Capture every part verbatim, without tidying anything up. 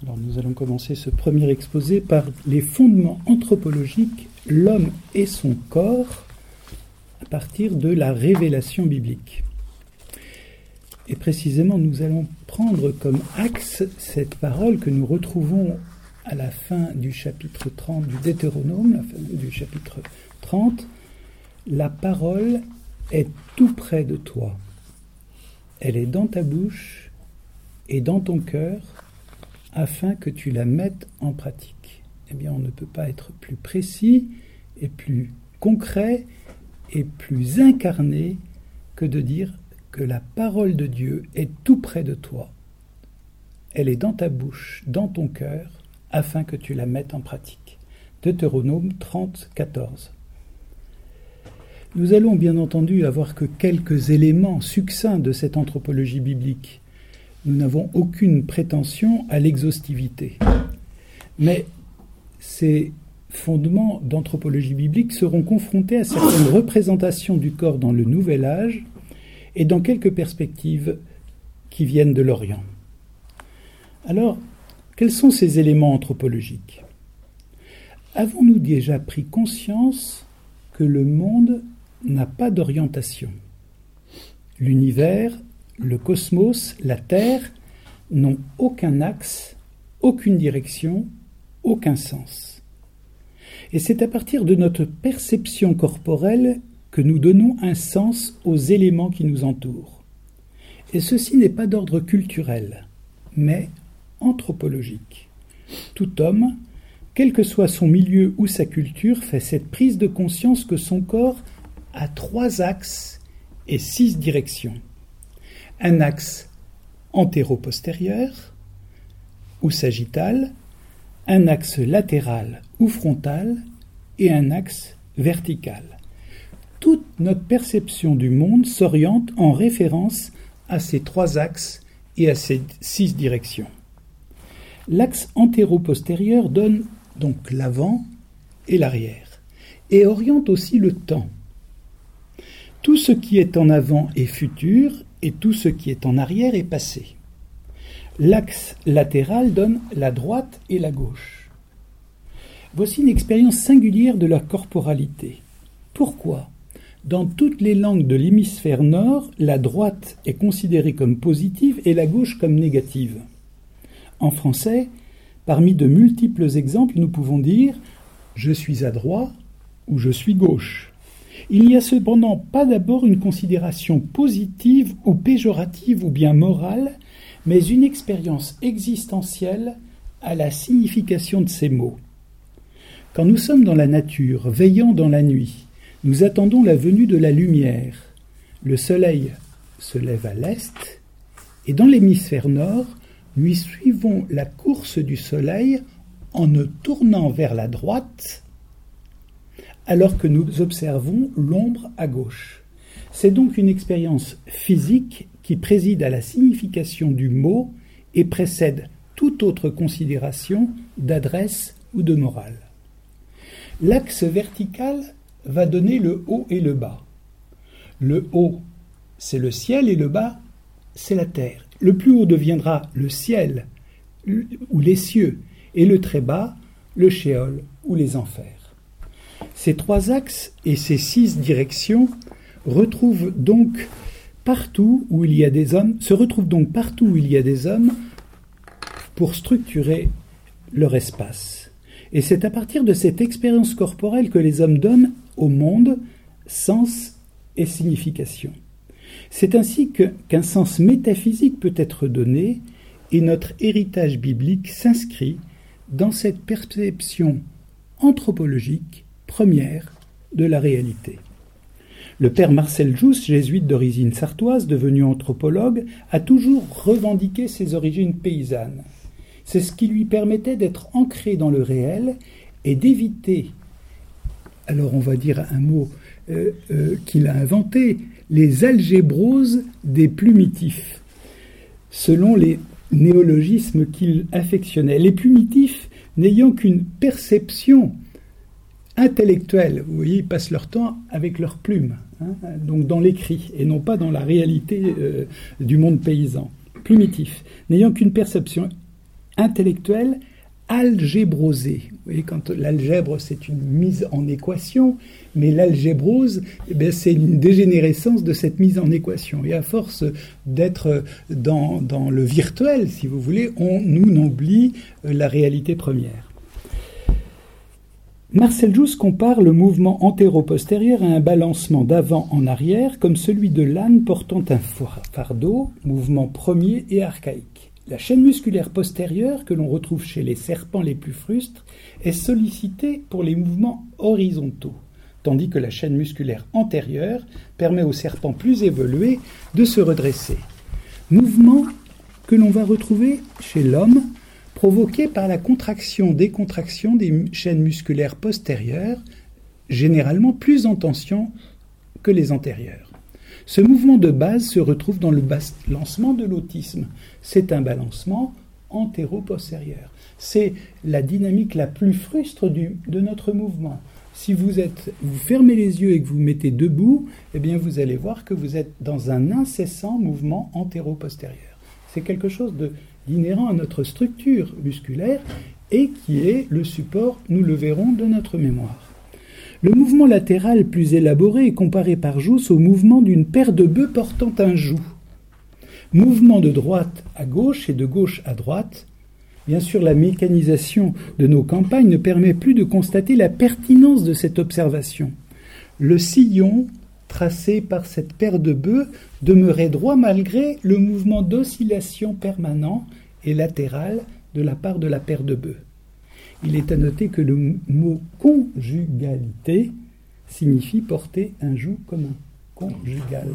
Alors nous allons commencer ce premier exposé par les fondements anthropologiques, l'homme et son corps, à partir de la révélation biblique. Et précisément, nous allons prendre comme axe cette parole que nous retrouvons à la fin du chapitre trente du Deutéronome, la fin du chapitre trente. La parole est tout près de toi. Elle est dans ta bouche et dans ton cœur, afin que tu la mettes en pratique. Eh bien, on ne peut pas être plus précis et plus concret et plus incarné que de dire que la parole de Dieu est tout près de toi. Elle est dans ta bouche, dans ton cœur, afin que tu la mettes en pratique. Deutéronome trente, quatorze. Nous allons bien entendu avoir que quelques éléments succincts de cette anthropologie biblique. Nous n'avons aucune prétention à l'exhaustivité. Mais ces fondements d'anthropologie biblique seront confrontés à certaines représentations du corps dans le Nouvel Âge et dans quelques perspectives qui viennent de l'Orient. Alors, quels sont ces éléments anthropologiques ? Avons-nous déjà pris conscience que le monde n'a pas d'orientation ? L'univers, le cosmos, la Terre n'ont aucun axe, aucune direction, aucun sens. Et c'est à partir de notre perception corporelle que nous donnons un sens aux éléments qui nous entourent. Et ceci n'est pas d'ordre culturel, mais anthropologique. Tout homme, quel que soit son milieu ou sa culture, fait cette prise de conscience que son corps a trois axes et six directions. Un axe antéro-postérieur ou sagittal, un axe latéral ou frontal et un axe vertical. Toute notre perception du monde s'oriente en référence à ces trois axes et à ces six directions. L'axe antéro-postérieur donne donc l'avant et l'arrière et oriente aussi le temps. Tout ce qui est en avant est futur et tout ce qui est en arrière est passé. L'axe latéral donne la droite et la gauche. Voici une expérience singulière de la corporalité. Pourquoi ? Dans toutes les langues de l'hémisphère nord, la droite est considérée comme positive et la gauche comme négative. En français, parmi de multiples exemples, nous pouvons dire « je suis à droite » ou « je suis gauche ». Il n'y a cependant pas d'abord une considération positive ou péjorative ou bien morale, mais une expérience existentielle à la signification de ces mots. Quand nous sommes dans la nature, veillant dans la nuit, nous attendons la venue de la lumière. Le soleil se lève à l'est, et dans l'hémisphère nord, nous suivons la course du soleil en ne tournant vers la droite, alors que nous observons l'ombre à gauche. C'est donc une expérience physique qui préside à la signification du mot et précède toute autre considération d'adresse ou de morale. L'axe vertical va donner le haut et le bas. Le haut, c'est le ciel et le bas, c'est la terre. Le plus haut deviendra le ciel ou les cieux et le très bas, le shéol ou les enfers. Ces trois axes et ces six directions retrouvent donc partout où il y a des hommes, se retrouvent donc partout où il y a des hommes pour structurer leur espace. Et c'est à partir de cette expérience corporelle que les hommes donnent au monde sens et signification. C'est ainsi que, qu'un sens métaphysique peut être donné et notre héritage biblique s'inscrit dans cette perception anthropologique première de la réalité. Le père Marcel Jousse, jésuite d'origine sartoise, devenu anthropologue, a toujours revendiqué ses origines paysannes. C'est ce qui lui permettait d'être ancré dans le réel et d'éviter, alors on va dire un mot euh, euh, qu'il a inventé, les algébroses des plumitifs, selon les néologismes qu'il affectionnait. Les plumitifs n'ayant qu'une perception intellectuelle, vous voyez, ils passent leur temps avec leurs plumes, hein, donc dans l'écrit, et non pas dans la réalité euh, du monde paysan. Plumitif, n'ayant qu'une perception intellectuelle algébrosée. Vous voyez, quand l'algèbre, c'est une mise en équation, mais l'algébrose, eh bien, c'est une dégénérescence de cette mise en équation. Et à force d'être dans, dans le virtuel, si vous voulez, on nous oublie la réalité première. Marcel Jousse compare le mouvement antéro-postérieur à un balancement d'avant en arrière, comme celui de l'âne portant un fardeau, mouvement premier et archaïque. La chaîne musculaire postérieure, que l'on retrouve chez les serpents les plus frustres, est sollicitée pour les mouvements horizontaux, tandis que la chaîne musculaire antérieure permet aux serpents plus évolués de se redresser. Mouvement que l'on va retrouver chez l'homme, provoqué par la contraction-décontraction des chaînes musculaires postérieures, généralement plus en tension que les antérieures. Ce mouvement de base se retrouve dans le balancement de l'autisme. C'est un balancement antéro-postérieur. C'est la dynamique la plus frustre du, de notre mouvement. Si vous, êtes, vous fermez les yeux et que vous vous mettez debout, eh bien vous allez voir que vous êtes dans un incessant mouvement antéro-postérieur. C'est quelque chose de inhérent à notre structure musculaire et qui est le support, nous le verrons, de notre mémoire. Le mouvement latéral plus élaboré est comparé par Jousse au mouvement d'une paire de bœufs portant un joug. Mouvement de droite à gauche et de gauche à droite. Bien sûr, la mécanisation de nos campagnes ne permet plus de constater la pertinence de cette observation. Le sillon tracé par cette paire de bœufs demeurait droit malgré le mouvement d'oscillation permanent et latéral de la part de la paire de bœufs. Il est à noter que le mot conjugalité signifie porter un joug commun. Conjugal.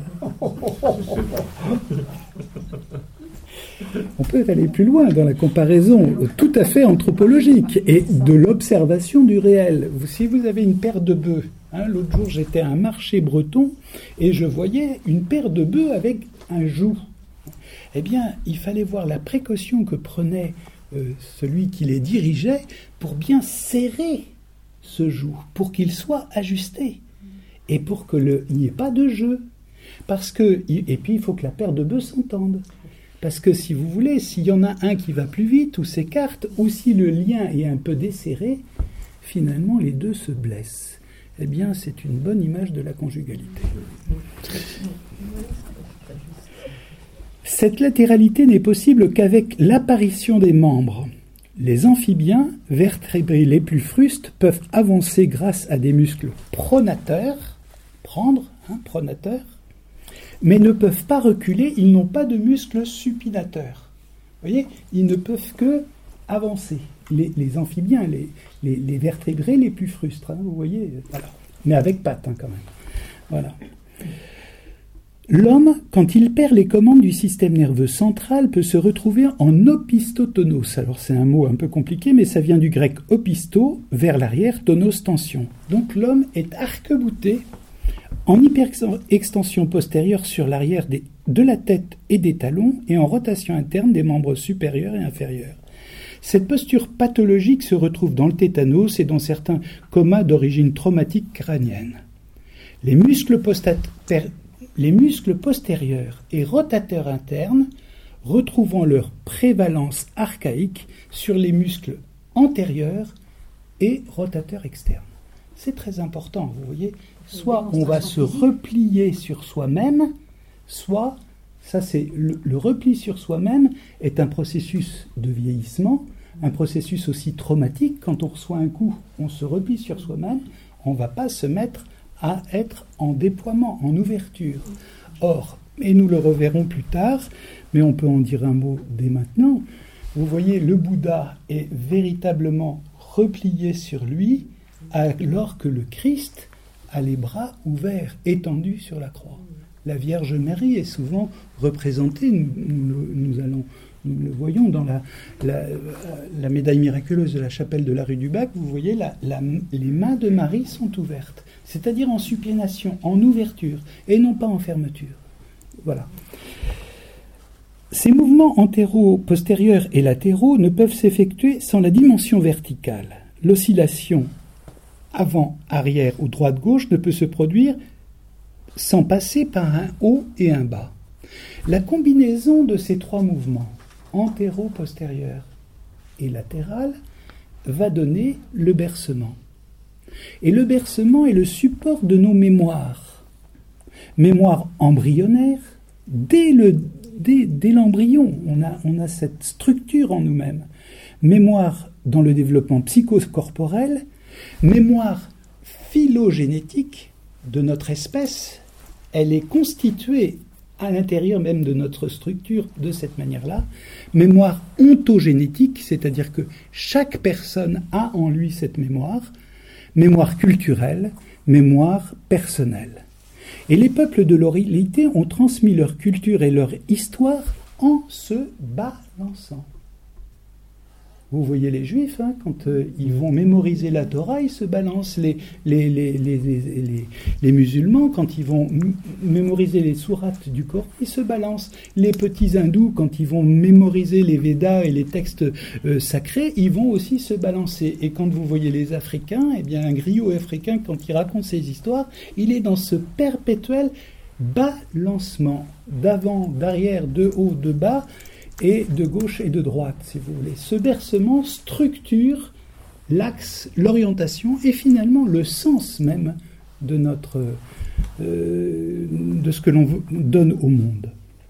On peut aller plus loin dans la comparaison tout à fait anthropologique et de l'observation du réel. Si vous avez une paire de bœufs, hein, l'autre jour j'étais à un marché breton et je voyais une paire de bœufs avec un joug. Eh bien, il fallait voir la précaution que prenait euh, celui qui les dirigeait pour bien serrer ce joug, pour qu'il soit ajusté et pour qu'il n'y ait pas de jeu. Parce que, et puis, il faut que la paire de bœufs s'entende. Parce que, si vous voulez, s'il y en a un qui va plus vite ou s'écarte, ou si le lien est un peu desserré, finalement, les deux se blessent. Eh bien, c'est une bonne image de la conjugalité. Cette latéralité n'est possible qu'avec l'apparition des membres. Les amphibiens, vertébrés les plus frustes, peuvent avancer grâce à des muscles pronateurs, prendre, hein, pronateurs, mais ne peuvent pas reculer, ils n'ont pas de muscles supinateurs. Vous voyez, ils ne peuvent que avancer. Les, les amphibiens, les, les, les vertébrés les plus frustres, hein, vous voyez, voilà. Mais avec pattes hein, quand même. Voilà. L'homme, quand il perd les commandes du système nerveux central, peut se retrouver en opistotonos. Alors c'est un mot un peu compliqué, mais ça vient du grec opisto, vers l'arrière, tonos, tension. Donc l'homme est arc-bouté en hyperextension postérieure sur l'arrière des, de la tête et des talons et en rotation interne des membres supérieurs et inférieurs. Cette posture pathologique se retrouve dans le tétanos et dans certains comas d'origine traumatique crânienne. Les muscles postérieurs Les muscles postérieurs et rotateurs internes retrouvant leur prévalence archaïque sur les muscles antérieurs et rotateurs externes. C'est très important, vous voyez. Soit on va se replier sur soi-même, soit, ça c'est le, le repli sur soi-même est un processus de vieillissement, un processus aussi traumatique. Quand on reçoit un coup, on se replie sur soi-même, on ne va pas se mettre à être en déploiement, en ouverture. Or, et nous le reverrons plus tard, mais on peut en dire un mot dès maintenant, vous voyez, le Bouddha est véritablement replié sur lui, alors que le Christ a les bras ouverts, étendus sur la croix. La Vierge Marie est souvent représentée, nous, nous, nous allons... Nous le voyons dans la, la, la médaille miraculeuse de la chapelle de la rue du Bac, vous voyez, la, la, les mains de Marie sont ouvertes, c'est-à-dire en supination, en ouverture, et non pas en fermeture. Voilà. Ces mouvements antéro-postérieurs et latéraux ne peuvent s'effectuer sans la dimension verticale. L'oscillation avant-arrière ou droite-gauche ne peut se produire sans passer par un haut et un bas. La combinaison de ces trois mouvements, antéro-postérieur et latérale, va donner le bercement. Et le bercement est le support de nos mémoires. Mémoire embryonnaire, dès, le, dès, dès l'embryon, on a, on a cette structure en nous-mêmes. Mémoire dans le développement psychocorporel, mémoire phylogénétique de notre espèce, elle est constituée à l'intérieur même de notre structure de cette manière-là. Mémoire ontogénétique, c'est-à-dire que chaque personne a en lui cette mémoire. Mémoire culturelle, mémoire personnelle. Et les peuples de l'oralité ont transmis leur culture et leur histoire en se balançant. Vous voyez les Juifs, hein, quand euh, ils vont mémoriser la Torah, ils se balancent. Les, les, les, les, les, les, les musulmans, quand ils vont m- mémoriser les sourates du Coran, ils se balancent. Les petits hindous, quand ils vont mémoriser les Védas et les textes euh, sacrés, ils vont aussi se balancer. Et quand vous voyez les Africains, eh bien un griot africain, quand il raconte ses histoires, il est dans ce perpétuel balancement, d'avant, d'arrière, de haut, de bas, et de gauche et de droite, si vous voulez. Ce bercement structure l'axe, l'orientation et finalement le sens même de, notre, euh, de ce que l'on donne au monde.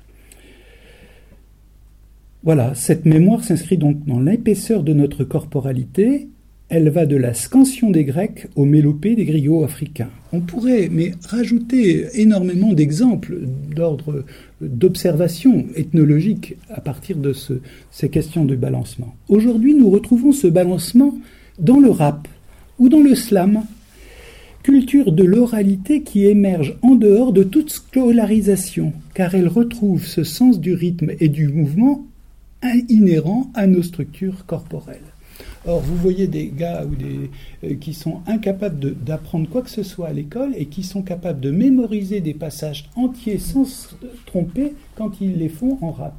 Voilà, cette mémoire s'inscrit donc dans l'épaisseur de notre corporalité. Elle va de la scansion des Grecs aux mélopées des griots africains. On pourrait mais rajouter énormément d'exemples d'ordre d'observation ethnologique à partir de ce, ces questions de balancement. Aujourd'hui, nous retrouvons ce balancement dans le rap ou dans le slam, culture de l'oralité qui émerge en dehors de toute scolarisation, car elle retrouve ce sens du rythme et du mouvement inhérent à nos structures corporelles. Or, vous voyez des gars ou des, euh, qui sont incapables de, d'apprendre quoi que ce soit à l'école et qui sont capables de mémoriser des passages entiers sans se tromper quand ils les font en rap.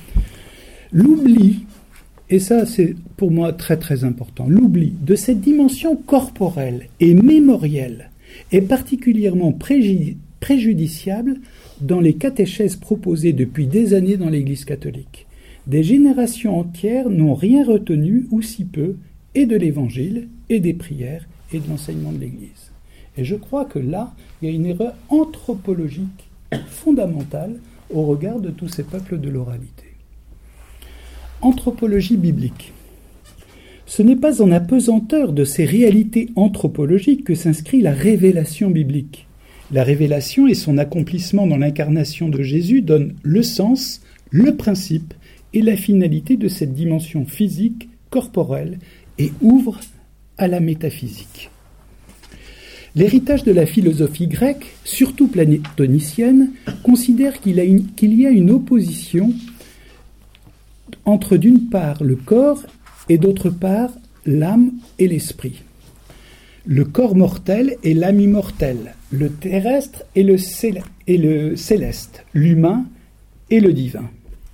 L'oubli, et ça c'est pour moi très très important, l'oubli de cette dimension corporelle et mémorielle est particulièrement préju- préjudiciable dans les catéchèses proposées depuis des années dans l'Église catholique. Des générations entières n'ont rien retenu, ou si peu, et de l'Évangile, et des prières, et de l'enseignement de l'Église. Et je crois que là, il y a une erreur anthropologique fondamentale au regard de tous ces peuples de l'oralité. Anthropologie biblique. Ce n'est pas en apesanteur de ces réalités anthropologiques que s'inscrit la révélation biblique. La révélation et son accomplissement dans l'incarnation de Jésus donnent le sens, le principe, et la finalité de cette dimension physique, corporelle, et ouvre à la métaphysique. L'héritage de la philosophie grecque, surtout platonicienne, considère qu'il, a une, qu'il y a une opposition entre d'une part le corps et d'autre part l'âme et l'esprit. Le corps mortel et l'âme immortelle, le terrestre et le, cél- et le céleste, l'humain et le divin.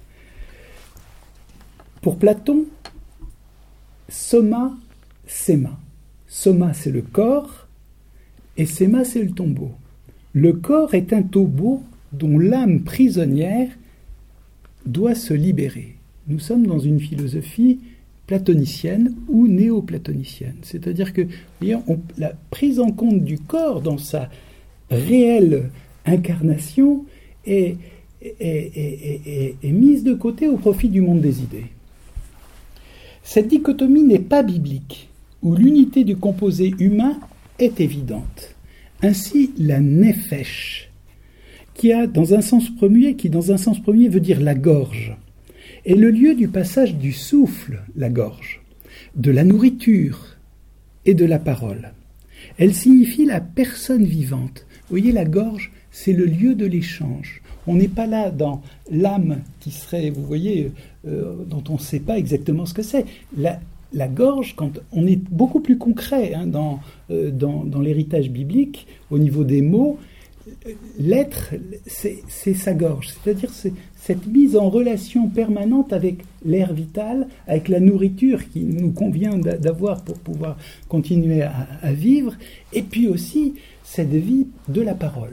Pour Platon, soma, séma. Soma, c'est le corps, et séma, c'est le tombeau. Le corps est un tombeau dont l'âme prisonnière doit se libérer. Nous sommes dans une philosophie platonicienne ou néo-platonicienne. C'est-à-dire que on, la prise en compte du corps dans sa réelle incarnation est, est, est, est, est mise de côté au profit du monde des idées. Cette dichotomie n'est pas biblique, où l'unité du composé humain est évidente. Ainsi, la nefesh, qui a dans un sens premier, qui dans un sens premier veut dire la gorge, est le lieu du passage du souffle, la gorge, de la nourriture et de la parole. Elle signifie la personne vivante. Vous voyez, la gorge, c'est le lieu de l'échange. On n'est pas là dans l'âme qui serait, vous voyez, euh, dont on ne sait pas exactement ce que c'est. La, la gorge, quand on est beaucoup plus concret hein, dans, euh, dans, dans l'héritage biblique, au niveau des mots, l'être, c'est, c'est sa gorge. C'est-à-dire c'est cette mise en relation permanente avec l'air vital, avec la nourriture qui nous convient d'avoir pour pouvoir continuer à, à vivre, et puis aussi cette vie de la parole.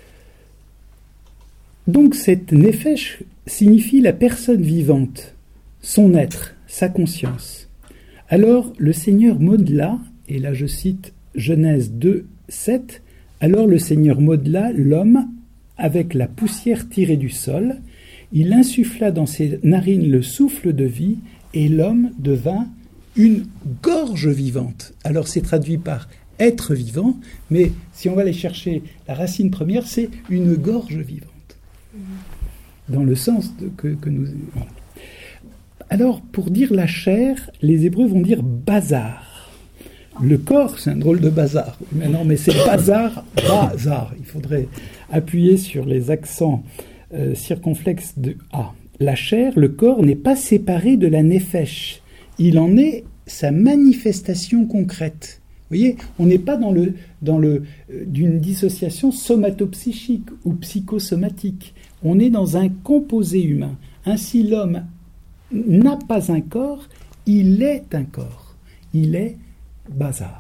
Donc cette nefesh signifie la personne vivante, son être, sa conscience. Alors le Seigneur modela, et là je cite Genèse deux, sept, alors le Seigneur modela l'homme avec la poussière tirée du sol, il insuffla dans ses narines le souffle de vie, et l'homme devint une gorge vivante. Alors c'est traduit par être vivant, mais si on va aller chercher la racine première, c'est une gorge vivante. Dans le sens de, que, que nous... Voilà. Alors, pour dire la chair, les Hébreux vont dire bazar. Le corps, c'est un drôle de bazar. Mais non, mais c'est bazar, bazar. Il faudrait appuyer sur les accents euh, circonflexes de A. La chair, le corps, n'est pas séparé de la nefesh. Il en est sa manifestation concrète. Vous voyez, on n'est pas dans le, dans le, euh, d'une dissociation somatopsychique ou psychosomatique. On est dans un composé humain. Ainsi, l'homme n'a pas un corps, il est un corps. Il est bazar.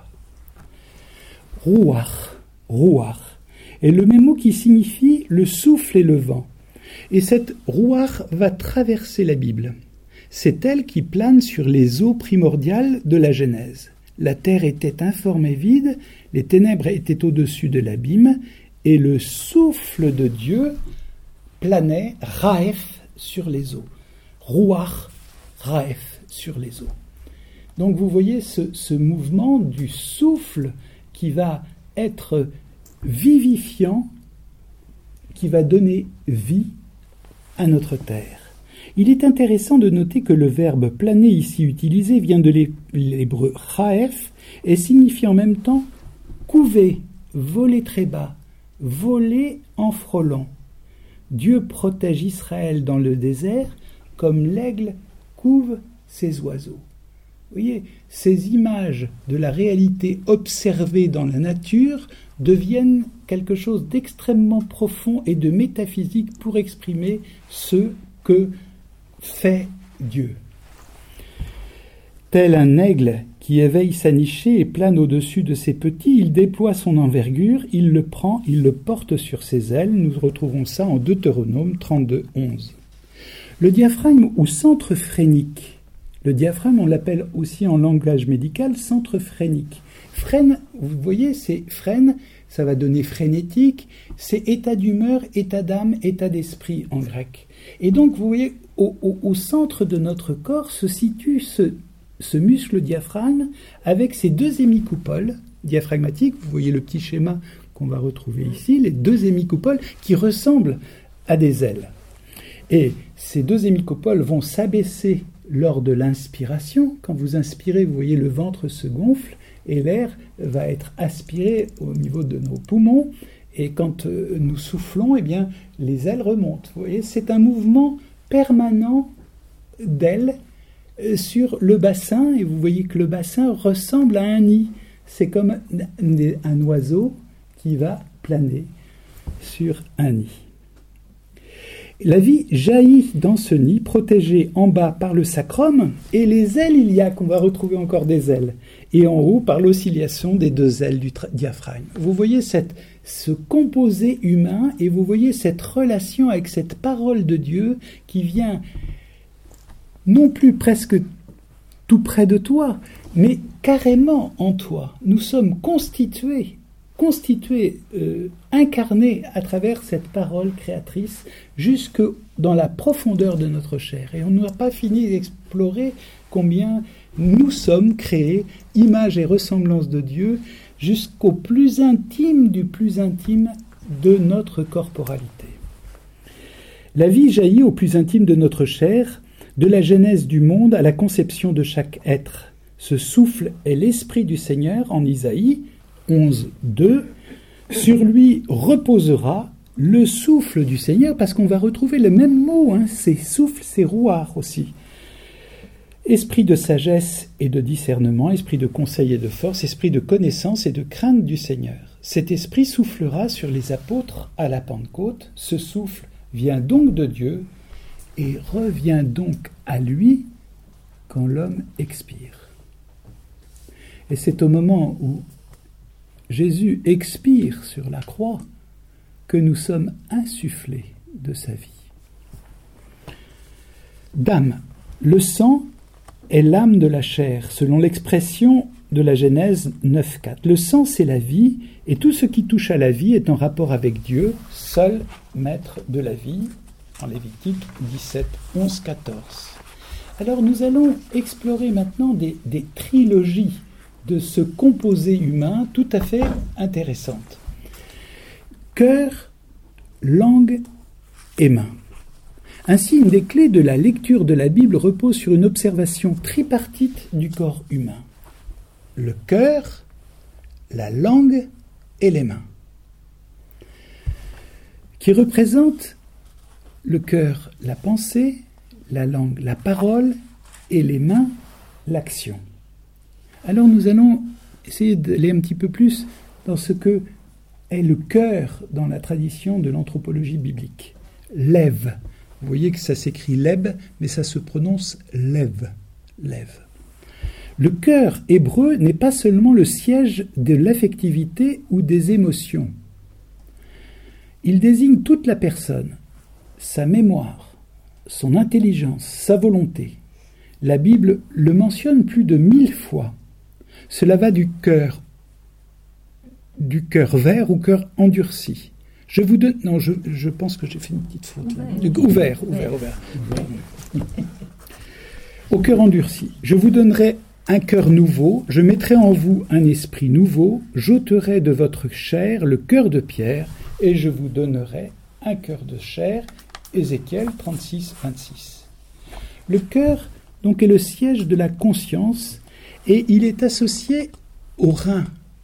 Rouach, rouach, est le même mot qui signifie le souffle et le vent. Et cette rouach va traverser la Bible. C'est elle qui plane sur les eaux primordiales de la Genèse. La terre était informe et vide, les ténèbres étaient au-dessus de l'abîme, et le souffle de Dieu planait, raef, sur les eaux. Rouach, raef, sur les eaux. Donc vous voyez ce, ce mouvement du souffle qui va être vivifiant, qui va donner vie à notre terre. Il est intéressant de noter que le verbe planer ici utilisé vient de l'hébreu raef et signifie en même temps couver, voler très bas, voler en frôlant. Dieu protège Israël dans le désert comme l'aigle couve ses oiseaux. Vous voyez, ces images de la réalité observée dans la nature deviennent quelque chose d'extrêmement profond et de métaphysique pour exprimer ce que fait Dieu. Tel un aigle qui éveille sa nichée et plane au-dessus de ses petits, il déploie son envergure, il le prend, il le porte sur ses ailes. Nous retrouvons ça en Deutéronome trente-deux, onze. Le diaphragme ou centre phrénique. Le diaphragme, on l'appelle aussi en langage médical centre phrénique. Frêne, vous voyez, c'est frêne, ça va donner frénétique, c'est état d'humeur, état d'âme, état d'esprit en grec. Et donc, vous voyez, au, au, au centre de notre corps se situe ce, ce muscle diaphragme avec ses deux hémicoupoles diaphragmatiques. Vous voyez le petit schéma qu'on va retrouver ici, les deux hémicoupoles qui ressemblent à des ailes. Et ces deux hémicoupoles vont s'abaisser lors de l'inspiration. Quand vous inspirez, vous voyez le ventre se gonfle et l'air va être aspiré au niveau de nos poumons. Et quand nous soufflons, eh bien, les ailes remontent. Vous voyez, c'est un mouvement permanent d'ailes sur le bassin. Et vous voyez que le bassin ressemble à un nid. C'est comme un oiseau qui va planer sur un nid. La vie jaillit dans ce nid, protégé en bas par le sacrum, et les ailes iliaques, on va retrouver encore des ailes, et en haut par l'oscillation des deux ailes du tra- diaphragme. Vous voyez cette, ce composé humain, et vous voyez cette relation avec cette parole de Dieu qui vient non plus presque tout près de toi, mais carrément en toi. Nous sommes constitués constitué, euh, incarné à travers cette parole créatrice jusque dans la profondeur de notre chair. Et on n'a pas fini d'explorer combien nous sommes créés, image et ressemblance de Dieu, jusqu'au plus intime du plus intime de notre corporalité. La vie jaillit au plus intime de notre chair, de la genèse du monde à la conception de chaque être. Ce souffle est l'Esprit du Seigneur en Isaïe onze, deux, sur lui reposera le souffle du Seigneur, parce qu'on va retrouver le même mot, hein, c'est souffle, c'est rouard aussi. Esprit de sagesse et de discernement, esprit de conseil et de force, esprit de connaissance et de crainte du Seigneur. Cet esprit soufflera sur les apôtres à la Pentecôte. Ce souffle vient donc de Dieu et revient donc à lui quand l'homme expire. Et c'est au moment où Jésus expire sur la croix que nous sommes insufflés de sa vie. Dame, Le sang est l'âme de la chair, selon l'expression de la Genèse neuf quatre. Le sang, c'est la vie, et tout ce qui touche à la vie est en rapport avec Dieu, seul maître de la vie, en Lévitique dix-sept, onze, quatorze. Alors nous allons explorer maintenant des, des trilogies de ce composé humain tout à fait intéressantes. Cœur, langue et main. Ainsi, une des clés de la lecture de la Bible repose sur une observation tripartite du corps humain. Le cœur, la langue et les mains, qui représentent le cœur, la pensée, la langue, la parole, et les mains, l'action. Alors nous allons essayer d'aller un petit peu plus dans ce que est le cœur dans la tradition de l'anthropologie biblique. Lève. Vous voyez que ça s'écrit leb, mais ça se prononce lève. Lève. Le cœur hébreu n'est pas seulement le siège de l'affectivité ou des émotions. Il désigne toute la personne, sa mémoire, son intelligence, sa volonté. La Bible le mentionne plus de mille fois. Cela va du cœur, du cœur vert au cœur endurci. Je vous donne... Non, je, je pense que j'ai fait une petite faute. Là. Ouvert, ouvert, ouvert. Au cœur endurci. Je vous donnerai un cœur nouveau, je mettrai en vous un esprit nouveau, j'ôterai de votre chair le cœur de pierre, et je vous donnerai un cœur de chair. Ézéchiel trente-six, vingt-six. Le cœur, donc, est le siège de la conscience, et il est associé au rein.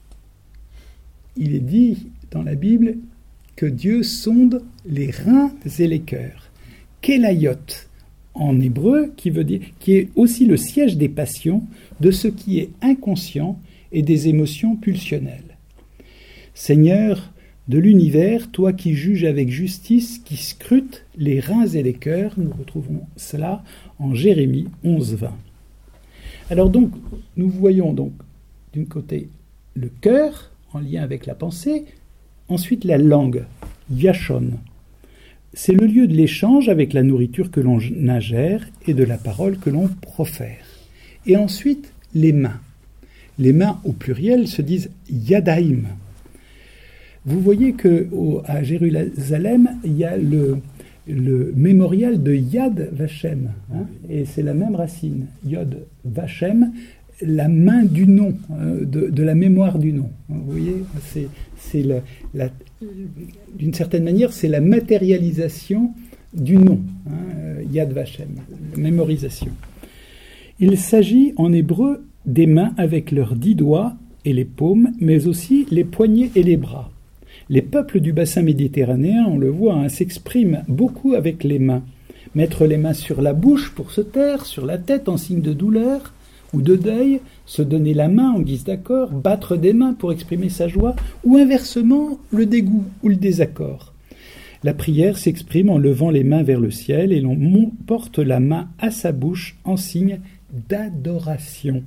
Il est dit dans la Bible que Dieu sonde les reins et les cœurs. Kélayot, en hébreu, qui veut dire, qui est aussi le siège des passions, de ce qui est inconscient et des émotions pulsionnelles. Seigneur de l'univers, toi qui juges avec justice, qui scrutes les reins et les cœurs, nous retrouvons cela en Jérémie onze, vingt. Alors donc, nous voyons donc d'un côté le cœur, en lien avec la pensée, ensuite la langue, yachon. C'est le lieu de l'échange avec la nourriture que l'on ingère et de la parole que l'on profère. Et ensuite, les mains. Les mains, au pluriel, se disent yadaim. Vous voyez qu'à Jérusalem, il y a le, le mémorial de Yad Vashem, hein, et c'est la même racine, Yod Vashem, la main du nom, hein, de, de la mémoire du nom. Vous voyez, c'est, c'est la, la, d'une certaine manière, c'est la matérialisation du nom, hein, Yad Vashem, la mémorisation. Il s'agit en hébreu des mains avec leurs dix doigts et les paumes, mais aussi les poignets et les bras. Les peuples du bassin méditerranéen, on le voit, hein, s'expriment beaucoup avec les mains. Mettre les mains sur la bouche pour se taire, sur la tête en signe de douleur ou de deuil, se donner la main en guise d'accord, battre des mains pour exprimer sa joie, ou inversement, le dégoût ou le désaccord. La prière s'exprime en levant les mains vers le ciel et l'on porte la main à sa bouche en signe d'adoration.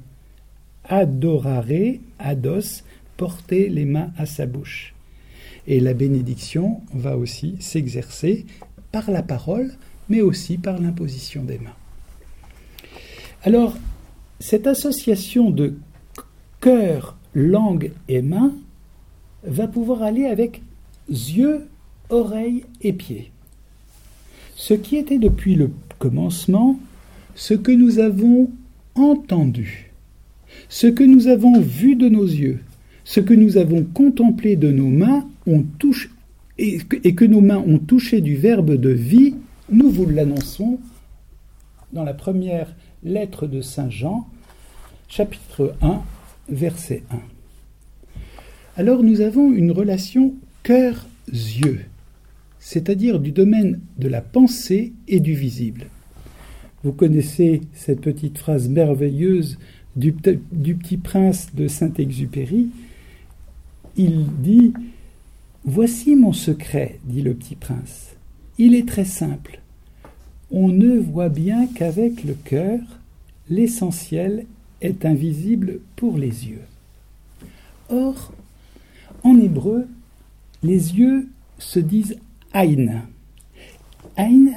Adorare, ados, porter les mains à sa bouche. Et la bénédiction va aussi s'exercer par la parole, mais aussi par l'imposition des mains. Alors, cette association de cœur, langue et main va pouvoir aller avec yeux, oreilles et pieds. Ce qui était depuis le commencement, ce que nous avons entendu, ce que nous avons vu de nos yeux, ce que nous avons contemplé de nos mains, on touche, et, et que nos mains ont touché du verbe de vie, nous vous l'annonçons dans la première lettre de Saint Jean, chapitre un, verset un. Alors nous avons une relation cœur-yeux, c'est-à-dire du domaine de la pensée et du visible. Vous connaissez cette petite phrase merveilleuse du, du Petit Prince de Saint-Exupéry. Il dit « Voici mon secret, dit le Petit Prince. Il est très simple. On ne voit bien qu'avec le cœur, l'essentiel est invisible pour les yeux. » Or, en hébreu, les yeux se disent « aïn ».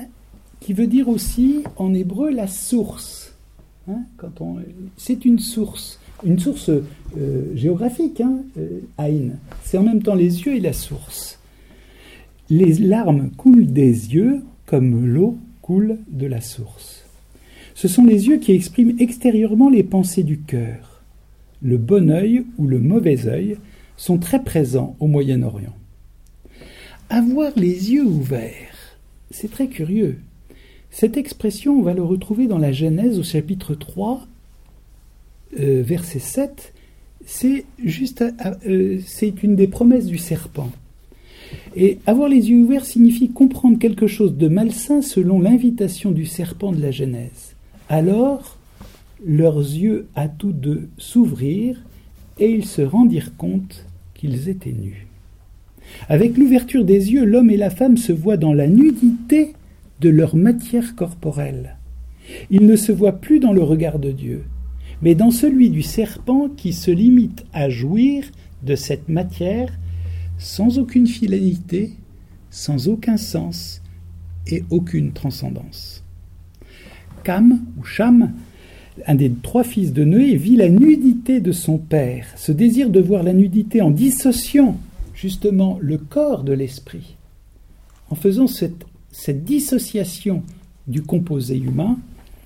Aïn qui veut dire aussi en hébreu la source. Hein, quand on, c'est une source, une source euh, géographique, hein, euh, Aïn. C'est en même temps les yeux et la source. Les larmes coulent des yeux comme l'eau coule de la source. Ce sont les yeux qui expriment extérieurement les pensées du cœur. Le bon œil ou le mauvais œil sont très présents au Moyen-Orient. Avoir les yeux ouverts, c'est très curieux. Cette expression, on va le retrouver dans la Genèse au chapitre trois, euh, verset sept. C'est, juste à, à, euh, c'est une des promesses du serpent. Et avoir les yeux ouverts signifie comprendre quelque chose de malsain selon l'invitation du serpent de la Genèse. Alors, leurs yeux à tous deux s'ouvrirent et ils se rendirent compte qu'ils étaient nus. Avec l'ouverture des yeux, l'homme et la femme se voient dans la nudité de leur matière corporelle. Ils ne se voient plus dans le regard de Dieu, mais dans celui du serpent qui se limite à jouir de cette matière sans aucune finalité, sans aucun sens et aucune transcendance. Cam, ou Cham, un des trois fils de Noé, vit la nudité de son père, ce désir de voir la nudité en dissociant justement le corps de l'esprit. En faisant cette, cette dissociation du composé humain,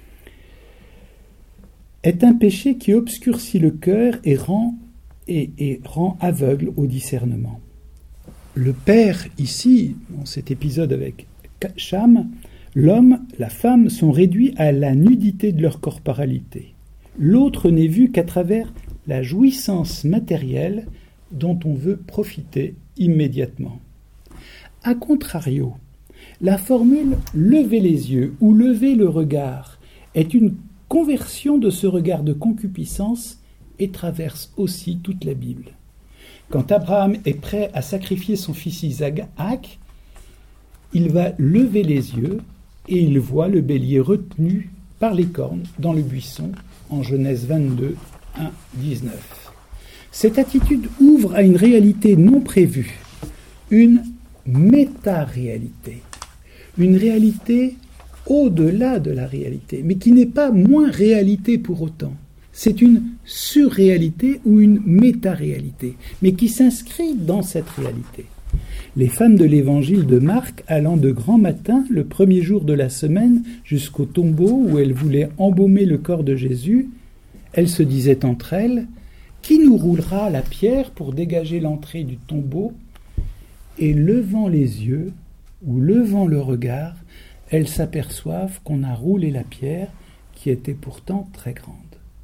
est un péché qui obscurcit le cœur et rend, et, et rend aveugle au discernement. Le père, ici, dans cet épisode avec Cham, l'homme, la femme sont réduits à la nudité de leur corporalité. L'autre n'est vu qu'à travers la jouissance matérielle dont on veut profiter immédiatement. A contrario, la formule « lever les yeux » ou « lever le regard » est une conversion de ce regard de concupiscence et traverse aussi toute la Bible. Quand Abraham est prêt à sacrifier son fils Isaac, il va lever les yeux et il voit le bélier retenu par les cornes dans le buisson en Genèse vingt-deux, un, dix-neuf. Cette attitude ouvre à une réalité non prévue, une méta-réalité, une réalité au-delà de la réalité, mais qui n'est pas moins réalité pour autant. C'est une surréalité ou une méta-réalité, mais qui s'inscrit dans cette réalité. Les femmes de l'évangile de Marc, allant de grand matin, le premier jour de la semaine, jusqu'au tombeau où elles voulaient embaumer le corps de Jésus, elles se disaient entre elles « Qui nous roulera la pierre pour dégager l'entrée du tombeau ?» Et levant les yeux, ou levant le regard, elles s'aperçoivent qu'on a roulé la pierre, qui était pourtant très grande.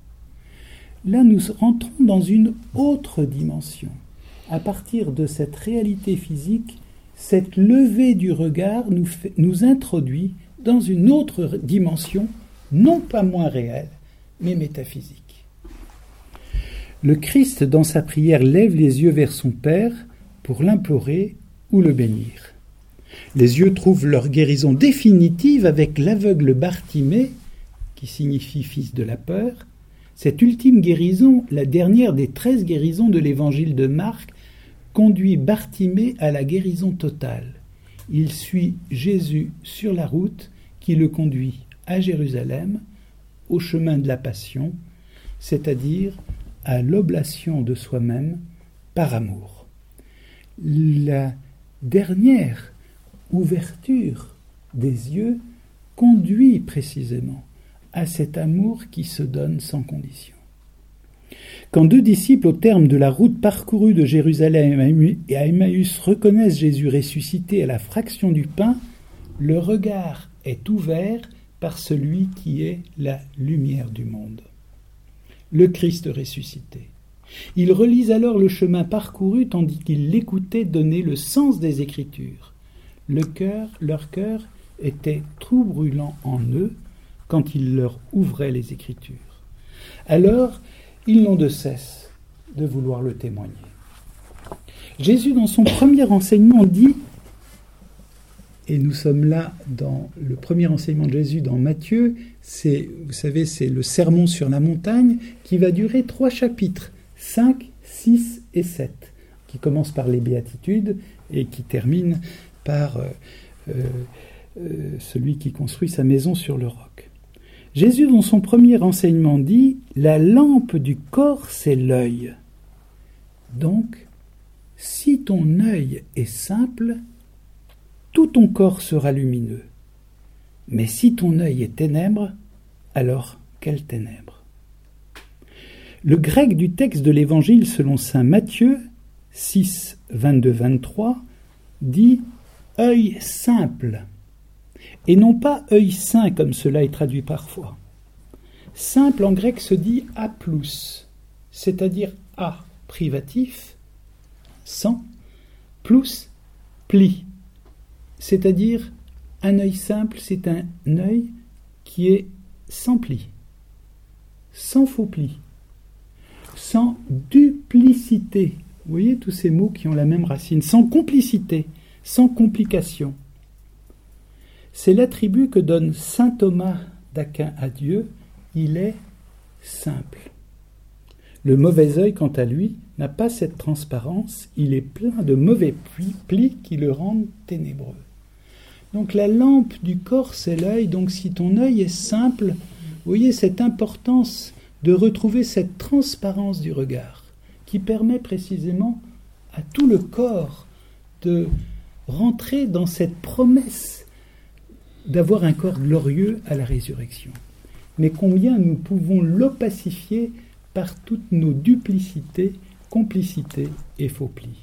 Là, nous rentrons dans une autre dimension. À partir de cette réalité physique, cette levée du regard nous, fait, nous introduit dans une autre dimension, non pas moins réelle, mais métaphysique. Le Christ, dans sa prière, lève les yeux vers son Père pour l'implorer ou le bénir. Les yeux trouvent leur guérison définitive avec l'aveugle Bartimée, qui signifie fils de la peur. Cette ultime guérison, la dernière des treize guérisons de l'évangile de Marc, conduit Bartimée à la guérison totale. Il suit Jésus sur la route qui le conduit à Jérusalem, au chemin de la Passion, c'est-à-dire à l'oblation de soi-même par amour. La dernière ouverture des yeux conduit précisément à cet amour qui se donne sans condition. Quand deux disciples, au terme de la route parcourue de Jérusalem et à Emmaüs, reconnaissent Jésus ressuscité à la fraction du pain, le regard est ouvert par celui qui est la lumière du monde, le Christ ressuscité. Ils relisent alors le chemin parcouru tandis qu'ils l'écoutaient donner le sens des Écritures. Le cœur, leur cœur était tout brûlant en eux quand il leur ouvrait les Écritures. Alors, ils n'ont de cesse de vouloir le témoigner. Jésus, dans son premier enseignement, dit, et nous sommes là dans le premier enseignement de Jésus dans Matthieu, c'est, vous savez, c'est le sermon sur la montagne qui va durer trois chapitres, cinq, six et sept, qui commencent par les béatitudes et qui terminent par euh, euh, euh, celui qui construit sa maison sur le roc. Jésus, dans son premier enseignement, dit « La lampe du corps, c'est l'œil ». Donc, si ton œil est simple, tout ton corps sera lumineux. Mais si ton œil est ténèbre, alors quelle ténèbre ? Le grec du texte de l'Évangile selon saint Matthieu, six, vingt-deux vingt-trois, dit « œil simple » et non pas « œil saint » comme cela est traduit parfois. Simple en grec se dit « aplous », c'est-à-dire « a » privatif, sans, plus, pli, c'est-à-dire un œil simple, c'est un œil qui est sans pli, sans faux pli, sans duplicité. Vous voyez tous ces mots qui ont la même racine, sans complicité, sans complication. C'est l'attribut que donne saint Thomas d'Aquin à Dieu, il est simple. Le mauvais œil, quant à lui, n'a pas cette transparence, il est plein de mauvais plis, plis qui le rendent ténébreux. Donc la lampe du corps, c'est l'œil, donc si ton œil est simple, vous voyez cette importance de retrouver cette transparence du regard, qui permet précisément à tout le corps de rentrer dans cette promesse d'avoir un corps glorieux à la résurrection. Mais combien nous pouvons l'opacifier par toutes nos duplicités, complicités et faux plis.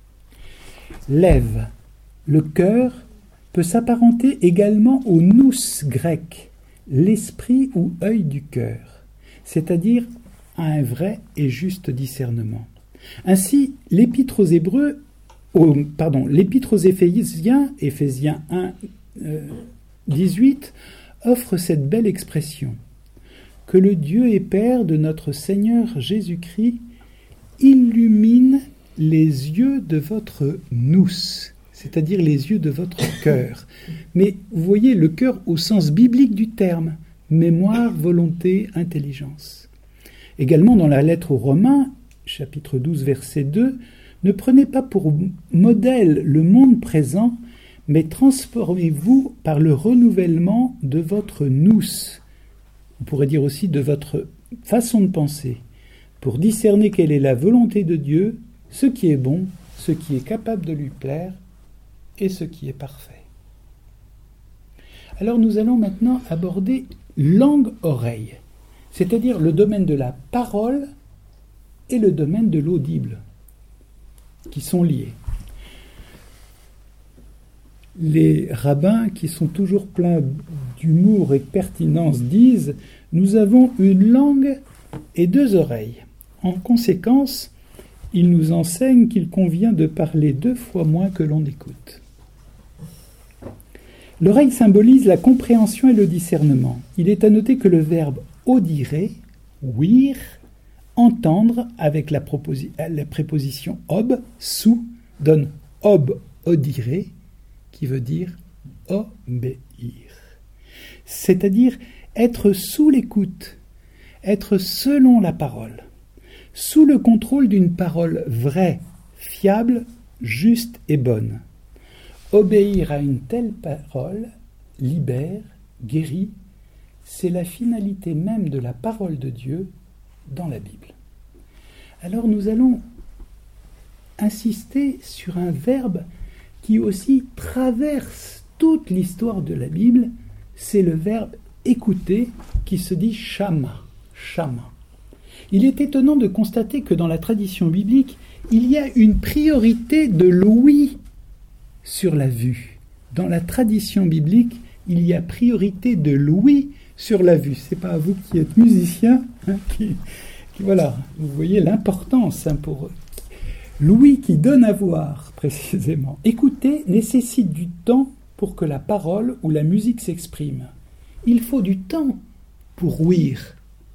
Lève, le cœur, peut s'apparenter également au nous grec, l'esprit ou œil du cœur, c'est-à-dire à un vrai et juste discernement. Ainsi, l'épître aux Hébreux, au, pardon, l'épître aux Éphésiens, Éphésiens un, euh, dix-huit, offre cette belle expression. Que le Dieu et Père de notre Seigneur Jésus-Christ illumine les yeux de votre nous, c'est-à-dire les yeux de votre cœur. Mais vous voyez le cœur au sens biblique du terme, mémoire, volonté, intelligence. Également dans la lettre aux Romains, chapitre douze, verset deux, ne prenez pas pour modèle le monde présent, mais transformez-vous par le renouvellement de votre nous. On pourrait dire aussi de votre façon de penser, pour discerner quelle est la volonté de Dieu, ce qui est bon, ce qui est capable de lui plaire et ce qui est parfait. Alors nous allons maintenant aborder langue-oreille, c'est-à-dire le domaine de la parole et le domaine de l'audible, qui sont liés. Les rabbins, qui sont toujours pleins d'humour et de pertinence, disent « Nous avons une langue et deux oreilles ». En conséquence, ils nous enseignent qu'il convient de parler deux fois moins que l'on écoute. L'oreille symbolise la compréhension et le discernement. Il est à noter que le verbe « audire », « ouïr », « entendre » avec la, proposi- la préposition « ob » « sous » donne « ob audire » qui veut dire « obéir ». C'est-à-dire être sous l'écoute, être selon la parole, sous le contrôle d'une parole vraie, fiable, juste et bonne. Obéir à une telle parole libère, guérit, c'est la finalité même de la parole de Dieu dans la Bible. Alors nous allons insister sur un verbe qui aussi traverse toute l'histoire de la Bible, c'est le verbe écouter qui se dit shama, shama. Il est étonnant de constater que dans la tradition biblique, il y a une priorité de l'ouïe sur la vue. Dans la tradition biblique, il y a priorité de l'ouïe sur la vue. C'est pas à vous qui êtes musicien, hein, qui, qui, voilà, vous voyez l'importance hein, pour l'ouïe qui donne à voir, précisément. Écouter nécessite du temps pour que la parole ou la musique s'exprime. Il faut du temps pour ouïr.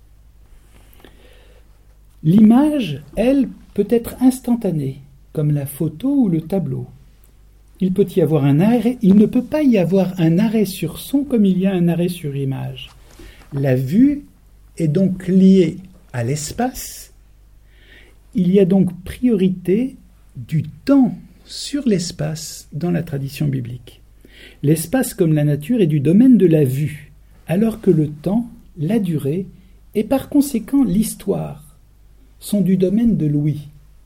L'image, elle, peut être instantanée, comme la photo ou le tableau. Il peut y avoir un arrêt, il ne peut pas y avoir un arrêt sur son comme il y a un arrêt sur image. La vue est donc liée à l'espace. Il y a donc priorité du temps sur l'espace dans la tradition biblique. L'espace comme la nature est du domaine de la vue, alors que le temps, la durée, et par conséquent l'histoire, sont du domaine de l'ouïe.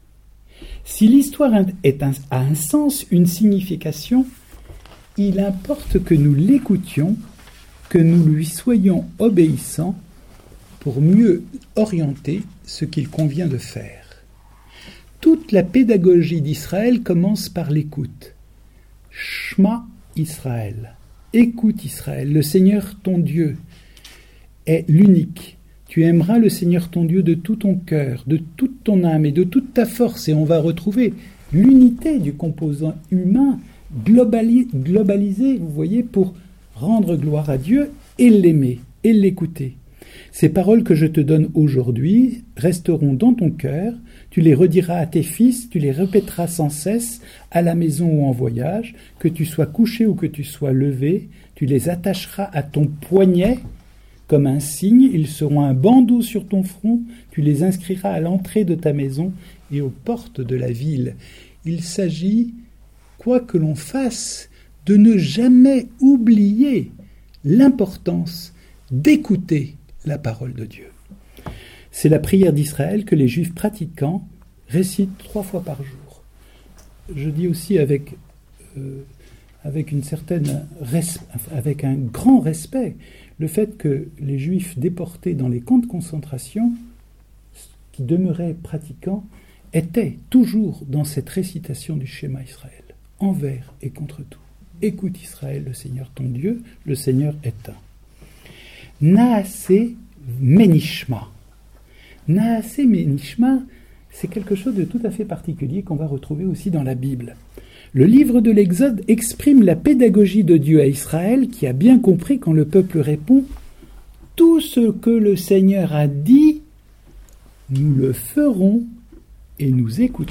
Si l'histoire est un, a un sens, une signification, il importe que nous l'écoutions, que nous lui soyons obéissants pour mieux orienter ce qu'il convient de faire. Toute la pédagogie d'Israël commence par l'écoute. Shema Israël. Écoute Israël, le Seigneur ton Dieu est l'unique. Tu aimeras le Seigneur ton Dieu de tout ton cœur, de toute ton âme et de toute ta force. Et on va retrouver l'unité du composant humain globali- globalisé, vous voyez, pour rendre gloire à Dieu et l'aimer et l'écouter. Ces paroles que je te donne aujourd'hui resteront dans ton cœur, tu les rediras à tes fils, tu les répéteras sans cesse, à la maison ou en voyage, que tu sois couché ou que tu sois levé, tu les attacheras à ton poignet comme un signe, ils seront un bandeau sur ton front, tu les inscriras à l'entrée de ta maison et aux portes de la ville. Il s'agit, quoi que l'on fasse, de ne jamais oublier l'importance d'écouter la parole de Dieu. C'est la prière d'Israël que les Juifs pratiquants récitent trois fois par jour. Je dis aussi avec, euh, avec une certaine res- avec un grand respect le fait que les Juifs déportés dans les camps de concentration, qui demeuraient pratiquants, étaient toujours dans cette récitation du schéma Israël, envers et contre tout. Écoute Israël, le Seigneur ton Dieu, le Seigneur est un. Naaseh menishma. Naaseh menishma, c'est quelque chose de tout à fait particulier qu'on va retrouver aussi dans la Bible. Le livre de l'Exode exprime la pédagogie de Dieu à Israël, qui a bien compris quand le peuple répond « Tout ce que le Seigneur a dit, nous le ferons et nous écouterons ».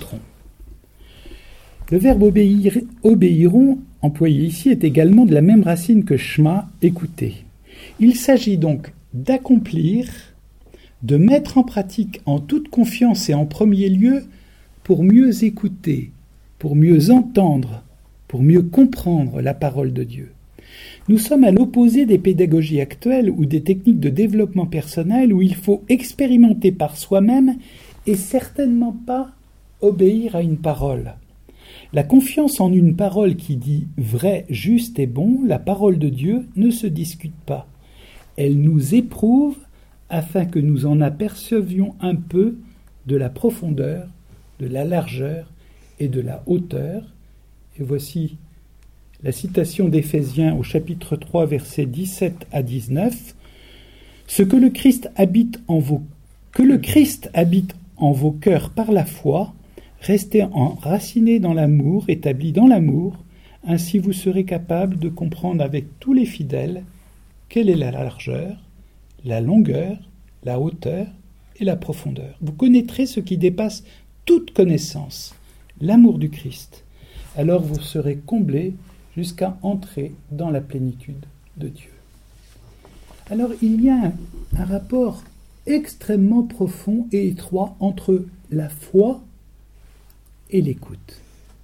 Le verbe obéir, obéiront, employé ici, est également de la même racine que shema, écouter. Il s'agit donc d'accomplir, de mettre en pratique en toute confiance et en premier lieu pour mieux écouter, pour mieux entendre, pour mieux comprendre la parole de Dieu. Nous sommes à l'opposé des pédagogies actuelles ou des techniques de développement personnel où il faut expérimenter par soi-même et certainement pas obéir à une parole. La confiance en une parole qui dit vrai, juste et bon, la parole de Dieu, ne se discute pas. Elle nous éprouve afin que nous en apercevions un peu de la profondeur, de la largeur et de la hauteur. Et voici la citation d'Éphésiens au chapitre trois, versets dix-sept à dix-neuf. Ce que le Christ habite en vos, que le Christ habite en vos cœurs par la foi, restez enracinés dans l'amour, établis dans l'amour, ainsi vous serez capables de comprendre avec tous les fidèles quelle est la largeur, la longueur, la hauteur et la profondeur. Vous connaîtrez ce qui dépasse toute connaissance, l'amour du Christ. Alors vous serez comblés jusqu'à entrer dans la plénitude de Dieu. Alors il y a un, un rapport extrêmement profond et étroit entre la foi et l'écoute.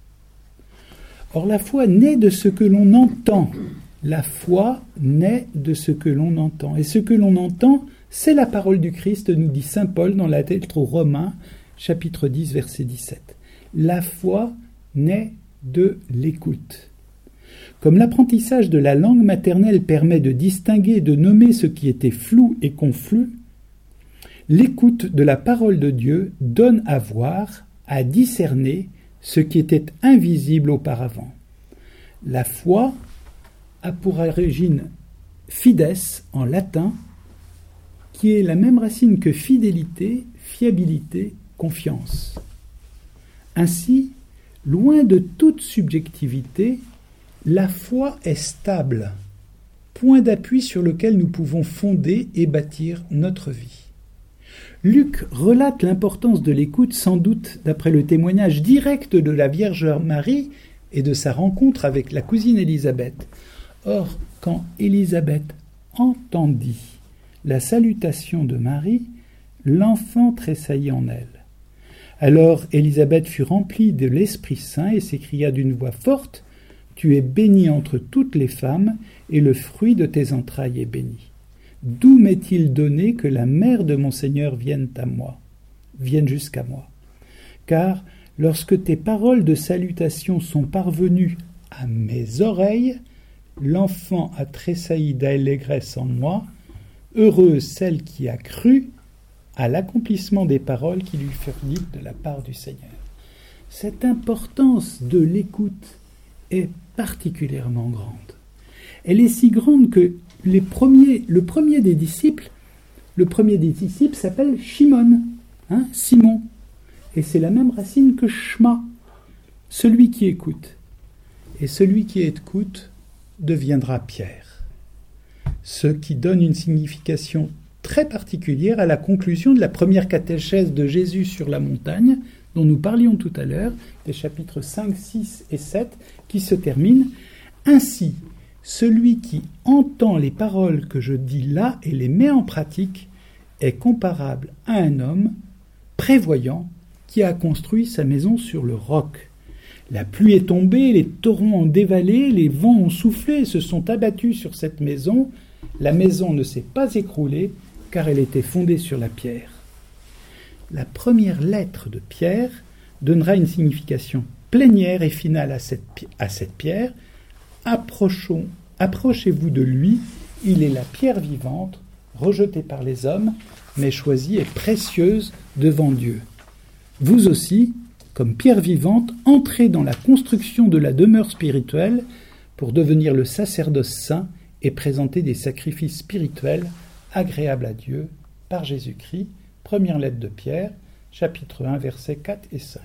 Or la foi naît de ce que l'on entend. La foi naît de ce que l'on entend. Et ce que l'on entend, c'est la parole du Christ, nous dit saint Paul dans la lettre aux Romains, chapitre dix, verset dix-sept. La foi naît de l'écoute. Comme l'apprentissage de la langue maternelle permet de distinguer et de nommer ce qui était flou et confus, l'écoute de la parole de Dieu donne à voir, à discerner ce qui était invisible auparavant. La foi a pour origine fides en latin, qui est la même racine que fidélité, fiabilité, confiance. Ainsi, loin de toute subjectivité, la foi est stable, point d'appui sur lequel nous pouvons fonder et bâtir notre vie. Luc relate l'importance de l'écoute sans doute d'après le témoignage direct de la Vierge Marie et de sa rencontre avec la cousine Élisabeth. Or, quand Élisabeth entendit la salutation de Marie, l'enfant tressaillit en elle. Alors Élisabeth fut remplie de l'Esprit Saint et s'écria d'une voix forte « Tu es bénie entre toutes les femmes, et le fruit de tes entrailles est béni. D'où m'est-il donné que la mère de mon Seigneur vienne à moi, vienne jusqu'à moi? Car lorsque tes paroles de salutation sont parvenues à mes oreilles, l'enfant a tressailli d'allégresse en moi. Heureuse celle qui a cru à l'accomplissement des paroles qui lui furent dites de la part du Seigneur. Cette importance de l'écoute est particulièrement grande. Elle est si grande que les premiers, le premier des disciples, le premier des disciples s'appelle Shimon, hein, Simon. Et c'est la même racine que Shema, celui qui écoute. Et celui qui écoute deviendra Pierre. Ce qui donne une signification très particulière à la conclusion de la première catéchèse de Jésus sur la montagne, dont nous parlions tout à l'heure, des chapitres cinq, six et sept, qui se terminent « Ainsi, celui qui entend les paroles que je dis là et les met en pratique est comparable à un homme prévoyant qui a construit sa maison sur le roc. La pluie est tombée, les torrents ont dévalé, les vents ont soufflé et se sont abattus sur cette maison. La maison ne s'est pas écroulée, car elle était fondée sur la pierre. » La première lettre de Pierre donnera une signification plénière et finale à cette, à cette pierre. Approchons, approchez-vous de lui, il est la pierre vivante, rejetée par les hommes, mais choisie et précieuse devant Dieu. Vous aussi, comme pierre vivante, entrez dans la construction de la demeure spirituelle pour devenir le sacerdoce saint et présenter des sacrifices spirituels agréables à Dieu par Jésus-Christ. Première lettre de Pierre, chapitre un, versets quatre et cinq.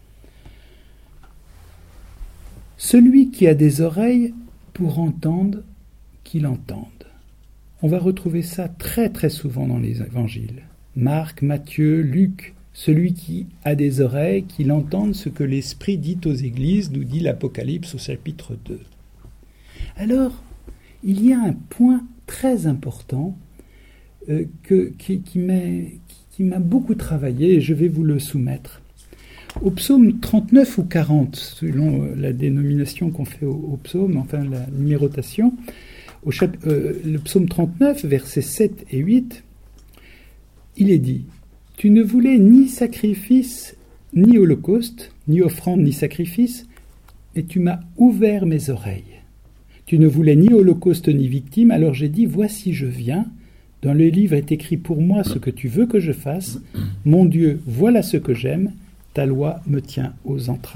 Celui qui a des oreilles pour entendre, qu'il entende. On va retrouver ça très très souvent dans les évangiles. Marc, Matthieu, Luc. Celui qui a des oreilles, qu'il entende ce que l'Esprit dit aux églises, nous dit l'Apocalypse au chapitre deux. Alors, il y a un point très important euh, que, qui, qui, m'a, qui m'a beaucoup travaillé, et je vais vous le soumettre. Au psaume trente-neuf ou quarante, selon euh, la dénomination qu'on fait au, au psaume, enfin la numérotation, au chap- euh, le psaume trente-neuf, versets sept et huit, il est dit « Tu ne voulais ni sacrifice, ni holocauste, ni offrande, ni sacrifice, mais tu m'as ouvert mes oreilles. Tu ne voulais ni holocauste, ni victime, alors j'ai dit « Voici, je viens. Dans le livre est écrit pour moi ce que tu veux que je fasse. Mon Dieu, voilà ce que j'aime. Ta loi me tient aux entrailles. »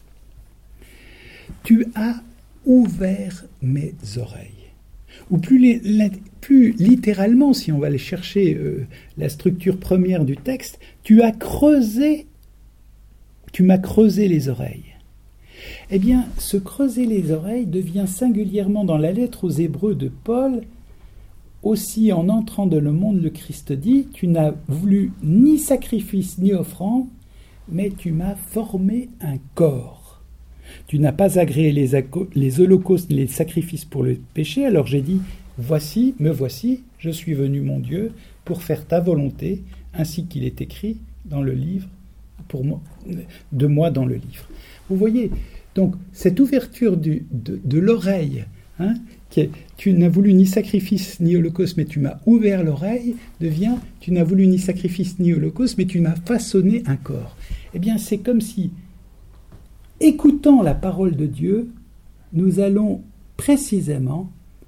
Tu as ouvert mes oreilles. Ou plus, plus littéralement, si on va aller chercher euh, la structure première du texte, tu as creusé, tu m'as creusé les oreilles. Eh bien, ce creuser les oreilles devient singulièrement dans la lettre aux Hébreux de Paul, aussi en entrant dans le monde, le Christ dit, tu n'as voulu ni sacrifice ni offrande, mais tu m'as formé un corps. Tu n'as pas agréé les, aco- les holocaustes, les sacrifices pour le péché, alors j'ai dit, voici, me voici, je suis venu, mon Dieu, pour faire ta volonté, ainsi qu'il est écrit dans le livre, pour moi, de moi dans le livre. Vous voyez, donc, cette ouverture du, de, de l'oreille, hein, qui est, tu n'as voulu ni sacrifice ni holocauste, mais tu m'as ouvert l'oreille, devient, tu n'as voulu ni sacrifice ni holocauste, mais tu m'as façonné un corps. Eh bien, c'est comme si, écoutant la parole de Dieu, nous allons précisément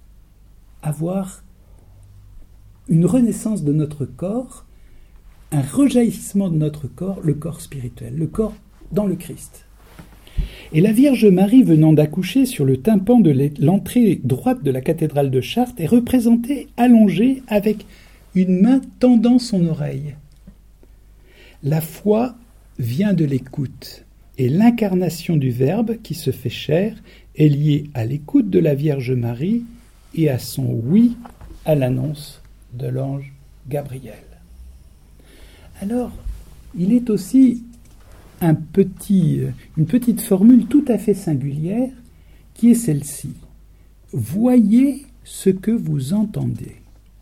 avoir une renaissance de notre corps, un rejaillissement de notre corps, le corps spirituel, le corps dans le Christ. Et la Vierge Marie venant d'accoucher sur le tympan de l'entrée droite de la cathédrale de Chartres est représentée allongée avec une main tendant son oreille. La foi vient de l'écoute, et l'incarnation du Verbe qui se fait chair est liée à l'écoute de la Vierge Marie et à son oui à l'annonce de l'ange Gabriel. Alors, il est aussi un petit, une petite formule tout à fait singulière qui est celle-ci. Voyez ce que vous entendez.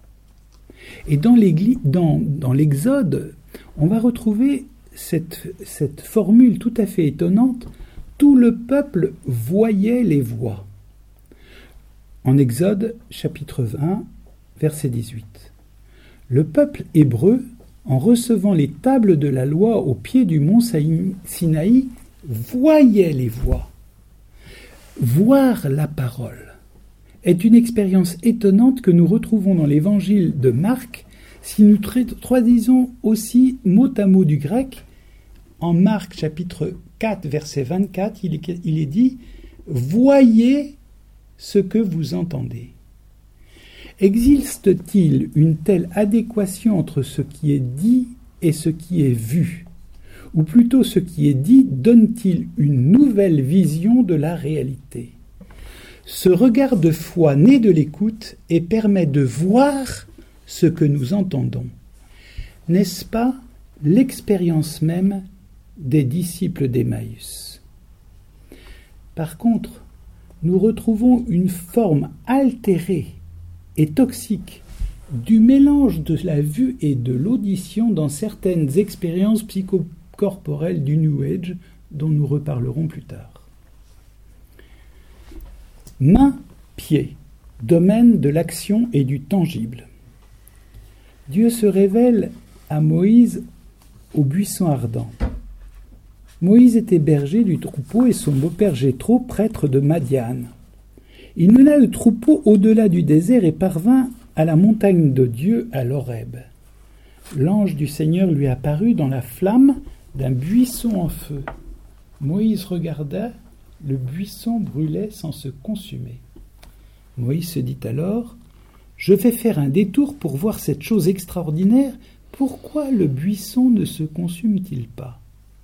Et dans, dans, dans l'Exode, on va retrouver cette, cette formule tout à fait étonnante. tout le peuple voyait les voix. En Exode, chapitre vingt, verset dix-huit. Le peuple hébreu, en recevant les tables de la loi au pied du mont Sinaï, voyait les voix. Voir la parole est une expérience étonnante que nous retrouvons dans l'évangile de Marc, si nous traduisons aussi mot à mot du grec. En Marc chapitre quatre, verset vingt-quatre, il est, il est dit « Voyez ce que vous entendez ». Existe-t-il une telle adéquation entre ce qui est dit et ce qui est vu? Ou plutôt, ce qui est dit donne-t-il une nouvelle vision de la réalité? Ce regard de foi naît de l'écoute et permet de voir ce que nous entendons. N'est-ce pas l'expérience même des disciples d'Emmaüs? Par contre, nous retrouvons une forme altérée et toxique du mélange de la vue et de l'audition dans certaines expériences psychocorporelles du New Age dont nous reparlerons plus tard. Main, pied, domaine de l'action et du tangible. Dieu se révèle à Moïse au buisson ardent. Moïse était berger du troupeau et son beau-père Jéthro, prêtre de Madian. Il mena le troupeau au-delà du désert et parvint à la montagne de Dieu à l'Horeb. L'ange du Seigneur lui apparut dans la flamme d'un buisson en feu. Moïse regarda, le buisson brûlait sans se consumer. Moïse se dit alors : « Je vais faire un détour pour voir cette chose extraordinaire. Pourquoi le buisson ne se consume-t-il pas ?»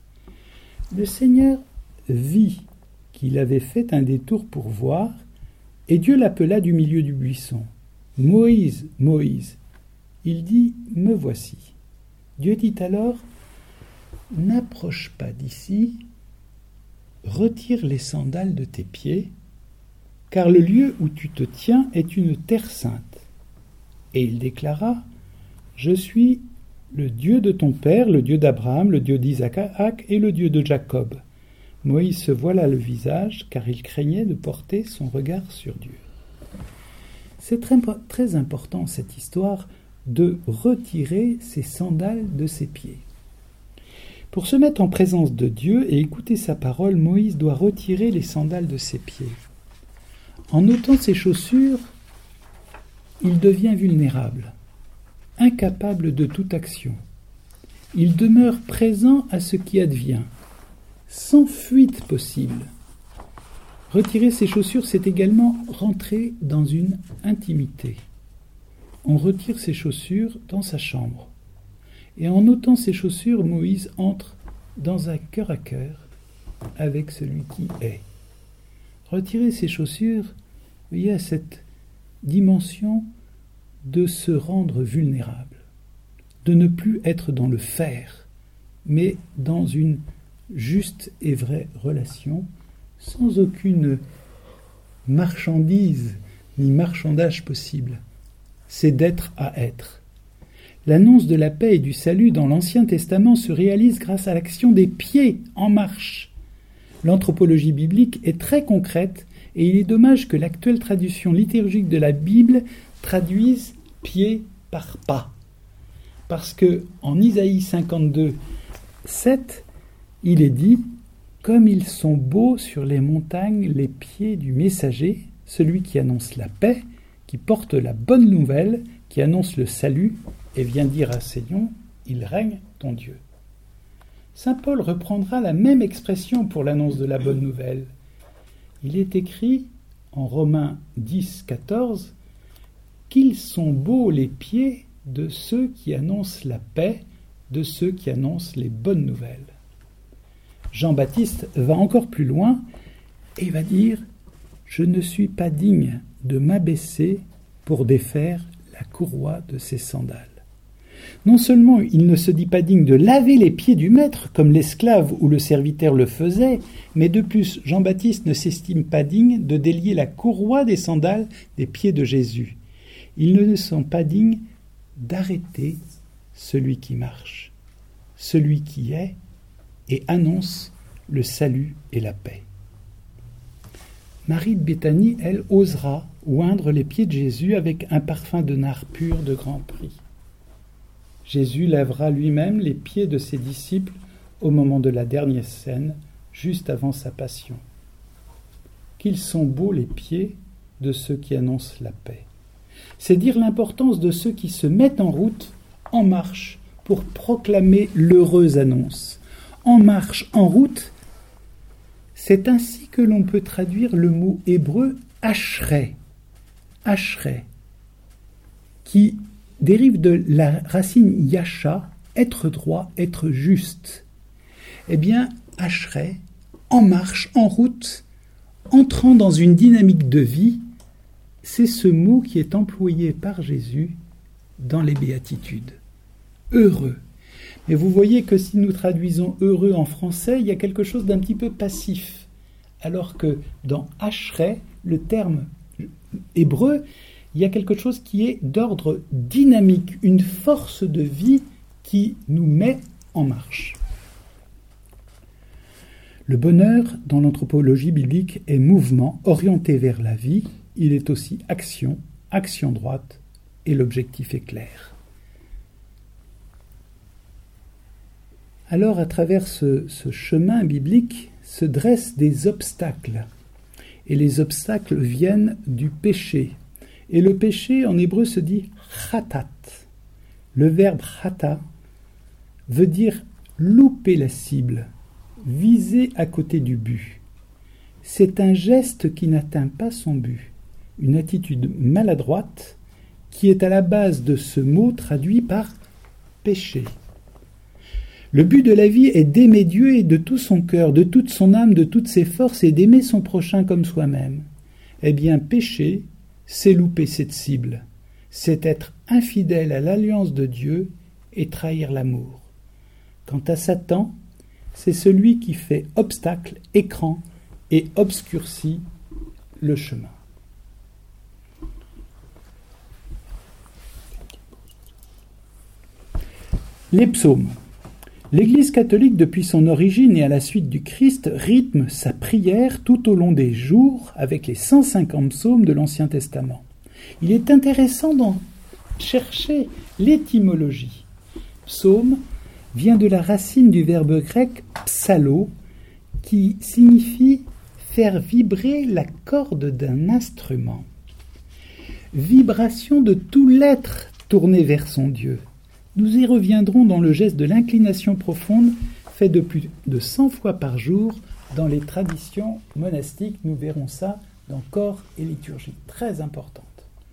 Le Seigneur vit qu'il avait fait un détour pour voir, et Dieu l'appela du milieu du buisson. « Moïse, Moïse !» Il dit : « Me voici. » Dieu dit alors : « N'approche pas d'ici, retire les sandales de tes pieds, car le lieu où tu te tiens est une terre sainte. » Et il déclara : « Je suis le Dieu de ton père, le Dieu d'Abraham, le Dieu d'Isaac et le Dieu de Jacob. » Moïse se voila le visage, car il craignait de porter son regard sur Dieu. C'est très, très important, cette histoire, de retirer ses sandales de ses pieds. Pour se mettre en présence de Dieu et écouter sa parole, Moïse doit retirer les sandales de ses pieds. En ôtant ses chaussures, il devient vulnérable, incapable de toute action. Il demeure présent à ce qui advient, sans fuite possible. Retirer ses chaussures, c'est également rentrer dans une intimité. On retire ses chaussures dans sa chambre. Et en ôtant ses chaussures, Moïse entre dans un cœur à cœur avec celui qui est. Retirer ses chaussures, il y a cette dimension de se rendre vulnérable, de ne plus être dans le faire, mais dans une juste et vraie relation, sans aucune marchandise ni marchandage possible. C'est d'être à être. L'annonce de la paix et du salut dans l'Ancien Testament se réalise grâce à l'action des pieds en marche. L'anthropologie biblique est très concrète et il est dommage que l'actuelle traduction liturgique de la Bible traduise pied par pas. Parce que en Isaïe cinquante-deux, sept, il est dit « Comme ils sont beaux sur les montagnes les pieds du messager, celui qui annonce la paix, qui porte la bonne nouvelle, qui annonce le salut, et vient dire à Sion, il règne ton Dieu. » Saint Paul reprendra la même expression pour l'annonce de la bonne nouvelle. Il est écrit en Romains dix, quatorze qu'ils sont beaux les pieds de ceux qui annoncent la paix, de ceux qui annoncent les bonnes nouvelles. Jean-Baptiste va encore plus loin et va dire « Je ne suis pas digne de m'abaisser pour défaire la courroie de ses sandales. » Non seulement il ne se dit pas digne de laver les pieds du maître, comme l'esclave ou le serviteur le faisait, mais de plus, Jean-Baptiste ne s'estime pas digne de délier la courroie des sandales des pieds de Jésus. Ils ne sont pas dignes d'arrêter celui qui marche, celui qui est et annonce le salut et la paix. Marie de Béthanie, elle, osera oindre les pieds de Jésus avec un parfum de nard pur de grand prix. Jésus lavera lui-même les pieds de ses disciples au moment de la dernière scène, juste avant sa passion. Qu'ils sont beaux les pieds de ceux qui annoncent la paix. C'est dire l'importance de ceux qui se mettent en route, en marche, pour proclamer l'heureuse annonce. En marche, en route, c'est ainsi que l'on peut traduire le mot hébreu « ashrei », ashrei, qui dérive de la racine yasha, être droit, être juste. Eh bien, ashrei, en marche, en route, entrant dans une dynamique de vie, c'est ce mot qui est employé par Jésus dans les béatitudes. Heureux. Mais vous voyez que si nous traduisons heureux en français, il y a quelque chose d'un petit peu passif. Alors que dans ashrei, le terme hébreu, il y a quelque chose qui est d'ordre dynamique, une force de vie qui nous met en marche. Le bonheur, dans l'anthropologie biblique, est mouvement orienté vers la vie. Il est aussi action, action droite, et l'objectif est clair. Alors, à travers ce, ce chemin biblique, se dressent des obstacles. Et les obstacles viennent du péché. Et le péché, en hébreu, se dit « chatat ». Le verbe « chata » veut dire louper la cible, viser à côté du but. C'est un geste qui n'atteint pas son but, une attitude maladroite qui est à la base de ce mot traduit par « péché ». Le but de la vie est d'aimer Dieu et de tout son cœur, de toute son âme, de toutes ses forces et d'aimer son prochain comme soi-même. Eh bien, pécher, c'est louper cette cible. C'est être infidèle à l'alliance de Dieu et trahir l'amour. Quant à Satan, c'est celui qui fait obstacle, écran et obscurcit le chemin. Les psaumes. L'Église catholique, depuis son origine et à la suite du Christ, rythme sa prière tout au long des jours avec les cent cinquante psaumes de l'Ancien Testament. Il est intéressant d'en chercher l'étymologie. Psaume vient de la racine du verbe grec psalo, qui signifie faire vibrer la corde d'un instrument. Vibration de tout l'être tourné vers son Dieu. Nous y reviendrons dans le geste de l'inclination profonde, fait de plus de cent fois par jour dans les traditions monastiques. Nous verrons ça dans corps et liturgie, très importante.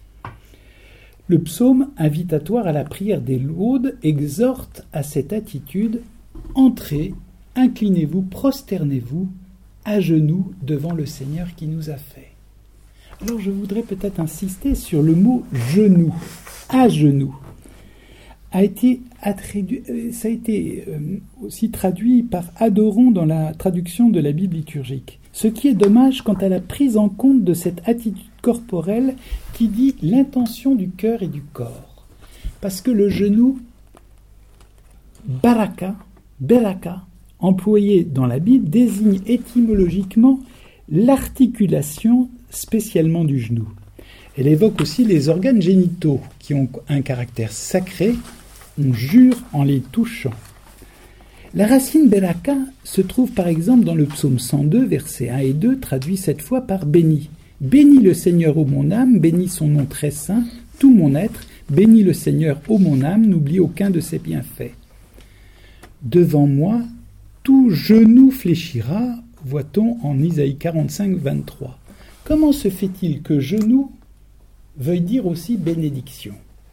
Le psaume invitatoire à la prière des laudes exhorte à cette attitude « Entrez, inclinez-vous, prosternez-vous, à genoux devant le Seigneur qui nous a fait ». Alors je voudrais peut-être insister sur le mot « genou »,« à genoux ». A été attribué, ça a été aussi traduit par adorons dans la traduction de la Bible liturgique. Ce qui est dommage quant à la prise en compte de cette attitude corporelle qui dit l'intention du cœur et du corps. Parce que le genou, baraka, beraka, employé dans la Bible, désigne étymologiquement l'articulation spécialement du genou. Elle évoque aussi les organes génitaux qui ont un caractère sacré. On jure en les touchant. La racine beraka se trouve par exemple dans le psaume cent deux, versets un et deux, traduit cette fois par « béni ». « Bénis le Seigneur, ô mon âme, bénis son nom très saint, tout mon être, bénis le Seigneur, ô mon âme, n'oublie aucun de ses bienfaits. Devant moi, tout genou fléchira », voit-on en Isaïe quarante-cinq, vingt-trois. Comment se fait-il que genou veuille dire aussi bénédiction ?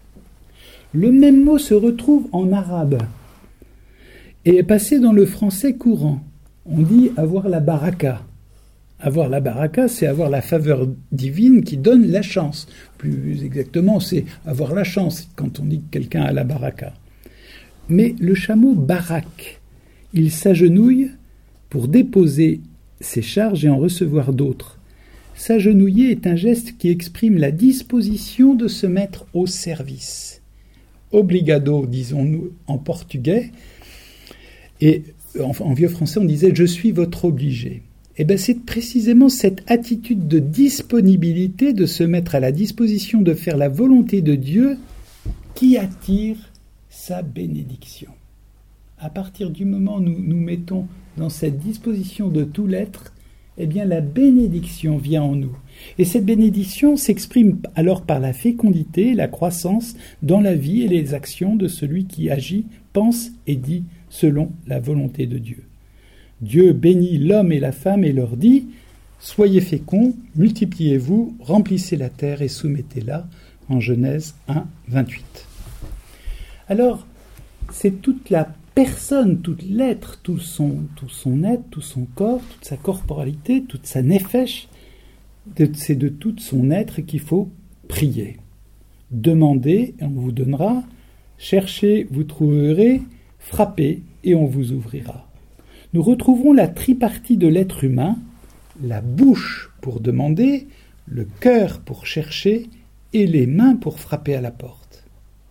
Le même mot se retrouve en arabe et est passé dans le français courant. On dit avoir la baraka. Avoir la baraka, c'est avoir la faveur divine qui donne la chance. Plus exactement, c'est avoir la chance quand on dit que quelqu'un a la baraka. Mais le chameau barak, il s'agenouille pour déposer ses charges et en recevoir d'autres. S'agenouiller est un geste qui exprime la disposition de se mettre au service. Obrigado, disons-nous en portugais, et en, en vieux français on disait « je suis votre obligé ». eh bien c'est précisément cette attitude de disponibilité, de se mettre à la disposition de faire la volonté de Dieu, qui attire sa bénédiction. À partir du moment où nous nous mettons dans cette disposition de tout l'être, eh bien la bénédiction vient en nous. Et cette bénédiction s'exprime alors par la fécondité, la croissance dans la vie et les actions de celui qui agit, pense et dit selon la volonté de Dieu. Dieu bénit l'homme et la femme et leur dit « Soyez féconds, multipliez-vous, remplissez la terre et soumettez-la » en Genèse un, vingt-huit. Alors, c'est toute la personne, toute l'être, tout son, tout son être, tout son corps, toute sa corporalité, toute sa nefesh, c'est de tout son être qu'il faut prier. Demandez et on vous donnera, cherchez, vous trouverez, frappez et on vous ouvrira. Nous retrouverons la tripartie de l'être humain, la bouche pour demander, le cœur pour chercher et les mains pour frapper à la porte.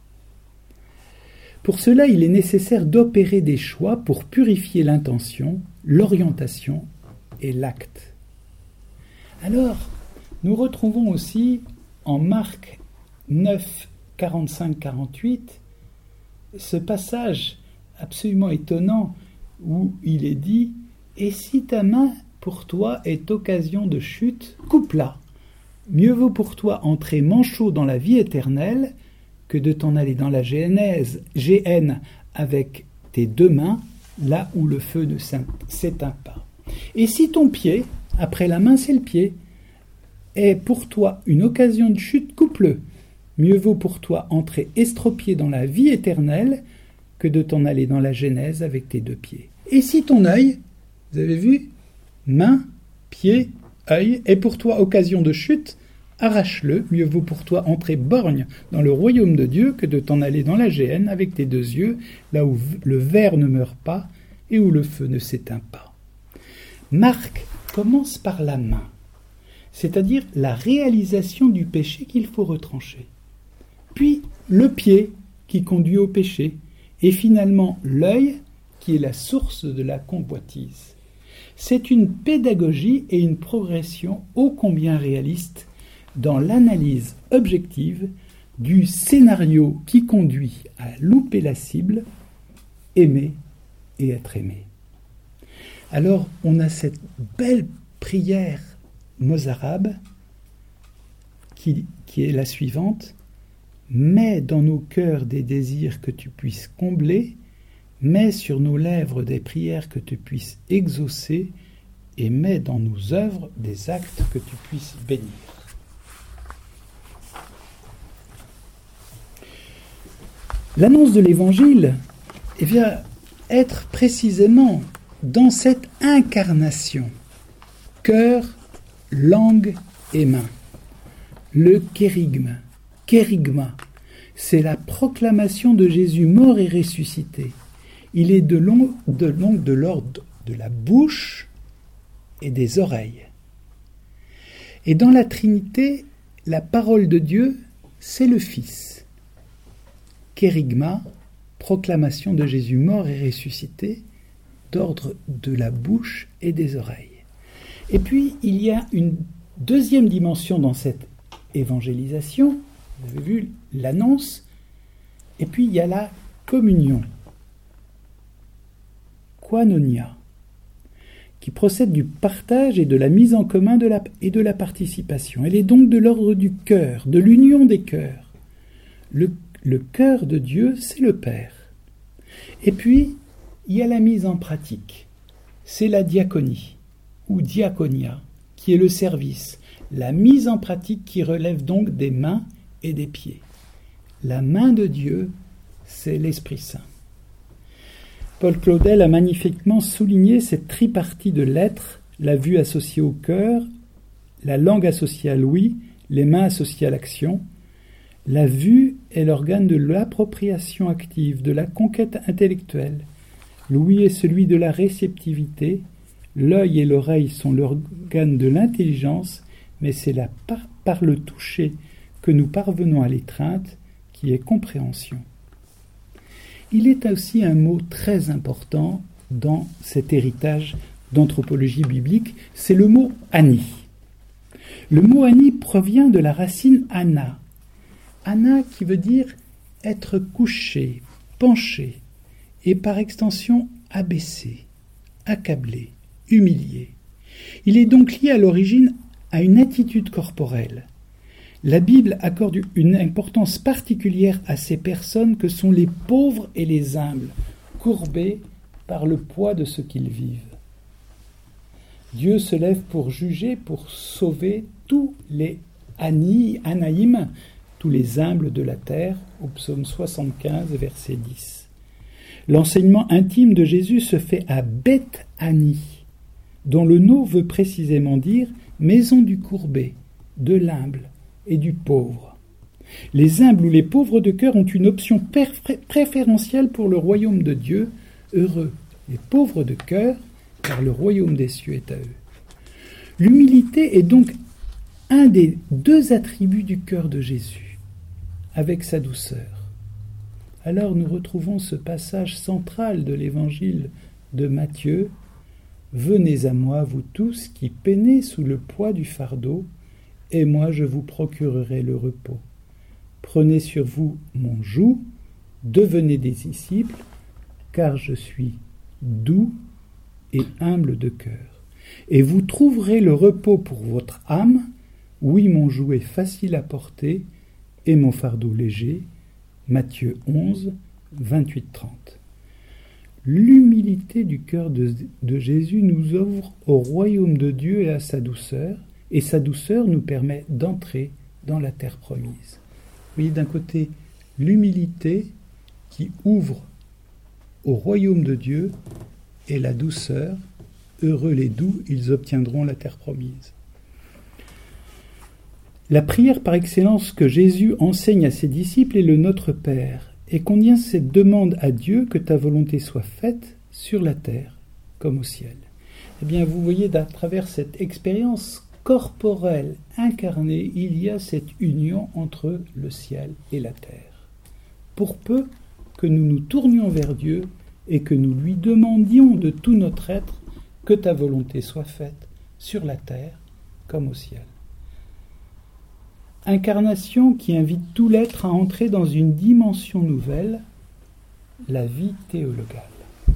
Pour cela, il est nécessaire d'opérer des choix pour purifier l'intention, l'orientation et l'acte. Alors, nous retrouvons aussi en Marc neuf, quarante-cinq à quarante-huit ce passage absolument étonnant où il est dit « Et si ta main pour toi est occasion de chute, coupe-la. Mieux vaut pour toi entrer manchot dans la vie éternelle que de t'en aller dans la Genèse, G N avec tes deux mains, là où le feu ne s'éteint pas. Et si ton pied, après la main c'est le pied, est pour toi une occasion de chute, coupe-le. Mieux vaut pour toi entrer estropié dans la vie éternelle que de t'en aller dans la Genèse avec tes deux pieds. Et si ton œil, vous avez vu, main, pied, œil, est pour toi occasion de chute, arrache-le, mieux vaut pour toi entrer borgne dans le royaume de Dieu que de t'en aller dans la géhenne avec tes deux yeux, là où le ver ne meurt pas et où le feu ne s'éteint pas. Marc commence par la main, c'est-à-dire la réalisation du péché qu'il faut retrancher. Puis le pied qui conduit au péché, et finalement l'œil qui est la source de la convoitise. C'est une pédagogie et une progression ô combien réaliste dans l'analyse objective du scénario qui conduit à louper la cible, aimer et être aimé. Alors on a cette belle prière mozarabe qui, qui est la suivante: mets dans nos cœurs des désirs que tu puisses combler, mets sur nos lèvres des prières que tu puisses exaucer, et mets dans nos œuvres des actes que tu puisses bénir. L'annonce de l'Évangile eh bien, être précisément dans cette incarnation, cœur, langue et main. Le kérigme, kérigma, c'est la proclamation de Jésus mort et ressuscité. Il est de long, de long de l'ordre de la bouche et des oreilles. Et dans la Trinité, la parole de Dieu, c'est le Fils. Kérigma, proclamation de Jésus mort et ressuscité, d'ordre de la bouche et des oreilles. Et puis, il y a une deuxième dimension dans cette évangélisation, vous avez vu l'annonce, et puis il y a la communion, koinonia, qui procède du partage et de la mise en commun de la, et de la participation. Elle est donc de l'ordre du cœur, de l'union des cœurs. Le, le cœur de Dieu, c'est le Père. Et puis, il y a la mise en pratique. C'est la diaconie, ou diaconia, qui est le service, la mise en pratique qui relève donc des mains et des pieds. La main de Dieu, c'est l'Esprit Saint. Paul Claudel a magnifiquement souligné cette tripartie de l'être, la vue associée au cœur, la langue associée à l'ouïe, les mains associées à l'action. La vue est l'organe de l'appropriation active, de la conquête intellectuelle. L'ouïe est celui de la réceptivité. L'œil et l'oreille sont l'organe de l'intelligence, mais c'est la par, par le toucher que nous parvenons à l'étreinte, qui est compréhension. Il est aussi un mot très important dans cet héritage d'anthropologie biblique, c'est le mot « ani ». Le mot « ani » provient de la racine « ana ». Ana qui veut dire être couché, penché, et par extension abaissé, accablé, humilié. Il est donc lié à l'origine à une attitude corporelle. La Bible accorde une importance particulière à ces personnes que sont les pauvres et les humbles, courbés par le poids de ce qu'ils vivent. Dieu se lève pour juger, pour sauver tous les ani, anaïm, tous les humbles de la terre, au psaume soixante-quinze, verset dix. L'enseignement intime de Jésus se fait à Beth Ani, dont le nom veut précisément dire maison du courbé, de l'humble et du pauvre. Les humbles ou les pauvres de cœur ont une option préférentielle pour le royaume de Dieu. Heureux les pauvres de cœur, car le royaume des cieux est à eux. L'humilité est donc un des deux attributs du cœur de Jésus, avec sa douceur. Alors nous retrouvons ce passage central de l'évangile de Matthieu. « Venez à moi, vous tous qui peinez sous le poids du fardeau, et moi je vous procurerai le repos. Prenez sur vous mon joug, devenez des disciples, car je suis doux et humble de cœur. Et vous trouverez le repos pour votre âme. Oui, mon joug est facile à porter, et mon fardeau léger. » Matthieu onze, vingt-huit à trente. L'humilité du cœur de, de Jésus nous ouvre au royaume de Dieu et à sa douceur, et sa douceur nous permet d'entrer dans la terre promise. Vous voyez, d'un côté, l'humilité qui ouvre au royaume de Dieu, et la douceur, heureux les doux, ils obtiendront la terre promise. La prière par excellence que Jésus enseigne à ses disciples est le Notre Père, et contient cette demande à Dieu que ta volonté soit faite sur la terre comme au ciel. Eh bien, vous voyez, à travers cette expérience corporelle incarnée, il y a cette union entre le ciel et la terre. Pour peu que nous nous tournions vers Dieu et que nous lui demandions de tout notre être que ta volonté soit faite sur la terre comme au ciel. Incarnation qui invite tout l'être à entrer dans une dimension nouvelle, la vie théologale.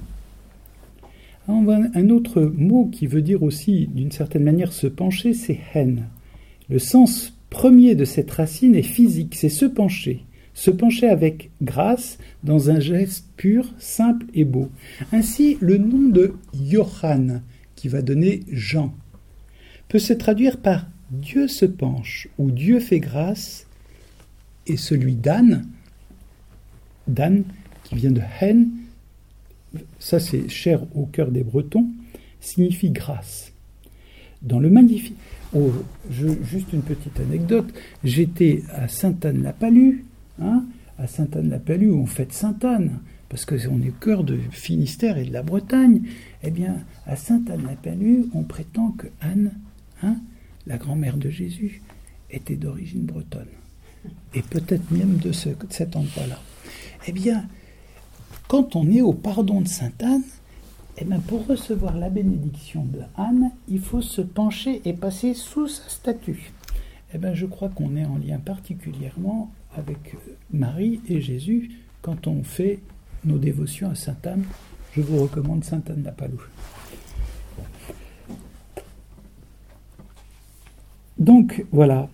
Un autre mot qui veut dire aussi, d'une certaine manière, se pencher, c'est hen. Le sens premier de cette racine est physique, c'est se pencher. Se pencher avec grâce dans un geste pur, simple et beau. Ainsi, le nom de Yohan, qui va donner Jean, peut se traduire par Dieu se penche ou Dieu fait grâce, et celui d'Anne, d'Anne qui vient de hen, ça c'est cher au cœur des Bretons, signifie grâce. Dans le magnifique... Oh, je, juste une petite anecdote, j'étais à Sainte-Anne-la-Palue, hein, à Sainte-Anne-la-Palue où on fête Sainte-Anne, parce qu'on est au cœur de Finistère et de la Bretagne. Eh bien, à Sainte-Anne-la-Palue, on prétend que Anne, hein, la grand-mère de Jésus, était d'origine bretonne, et peut-être même de, ce, de cet endroit-là. Eh bien, quand on est au pardon de Sainte-Anne, eh bien, pour recevoir la bénédiction de Anne, il faut se pencher et passer sous sa statue. Eh bien, je crois qu'on est en lien particulièrement avec Marie et Jésus quand on fait nos dévotions à Sainte-Anne. Je vous recommande Sainte-Anne-la-Palue. Donc, voilà.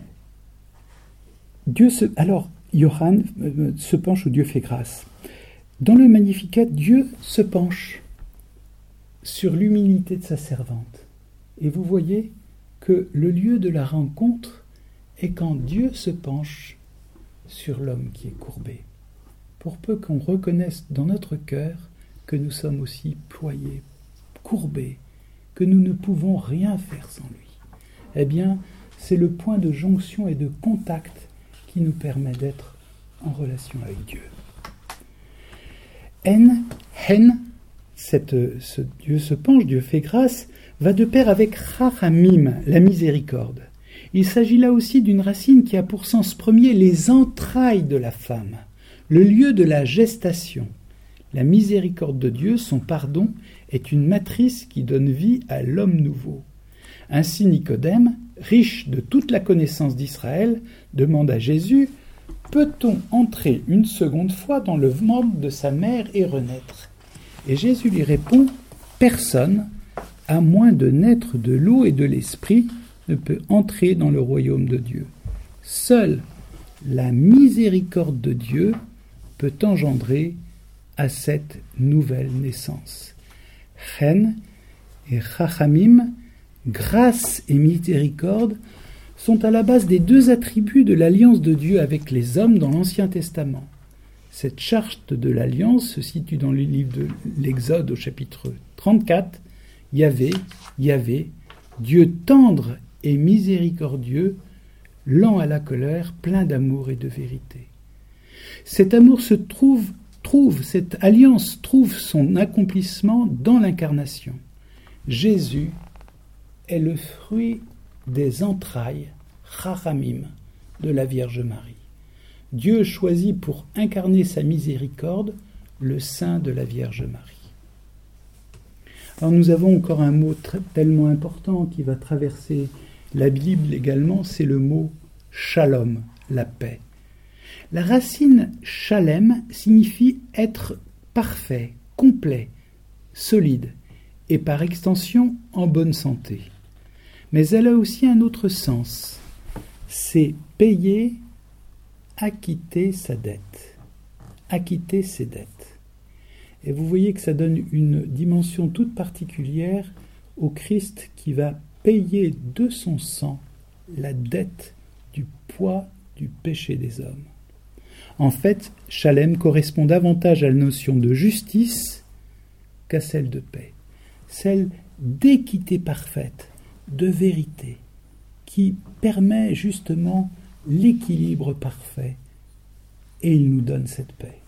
Dieu se... Alors, Yohan euh, se penche où Dieu fait grâce. Dans le Magnificat, Dieu se penche sur l'humilité de sa servante. Et vous voyez que le lieu de la rencontre est quand Dieu se penche sur l'homme qui est courbé. Pour peu qu'on reconnaisse dans notre cœur que nous sommes aussi ployés, courbés, que nous ne pouvons rien faire sans lui. Eh bien, c'est le point de jonction et de contact qui nous permet d'être en relation avec Dieu. En, hen, cette, ce Dieu se penche, Dieu fait grâce, va de pair avec rachamim, la miséricorde. Il s'agit là aussi d'une racine qui a pour sens premier les entrailles de la femme, le lieu de la gestation, La miséricorde de Dieu, son pardon, est une matrice qui donne vie à l'homme nouveau. Ainsi Nicodème, riche de toute la connaissance d'Israël, demande à Jésus « Peut-on entrer une seconde fois dans le ventre de sa mère et renaître ?» Et Jésus lui répond « Personne, à moins de naître de l'eau et de l'esprit, ne peut entrer dans le royaume de Dieu. Seule la miséricorde de Dieu peut engendrer à cette nouvelle naissance. » Chen et Chachamim, grâce et miséricorde, sont à la base des deux attributs de l'alliance de Dieu avec les hommes dans l'Ancien Testament. Cette charte de l'alliance se situe dans le livre de l'Exode au chapitre trente-quatre. Yahvé, Yahvé, Dieu tendre et miséricordieux, lent à la colère, plein d'amour et de vérité. Cet amour se trouve, trouve, cette alliance trouve son accomplissement dans l'incarnation. Jésus est le fruit des entrailles, Chachamim, de la Vierge Marie. Dieu choisit pour incarner sa miséricorde le sein de la Vierge Marie. Alors nous avons encore un mot très, tellement important qui va traverser la Bible également, c'est le mot shalom, la paix. La racine shalem signifie être parfait, complet, solide et par extension en bonne santé. Mais elle a aussi un autre sens, c'est payer, acquitter sa dette, acquitter ses dettes. Et vous voyez que ça donne une dimension toute particulière au Christ qui va payer de son sang la dette du poids du péché des hommes. En fait, Shalem correspond davantage à la notion de justice qu'à celle de paix, celle d'équité parfaite, de vérité, qui permet justement l'équilibre parfait, et il nous donne cette paix.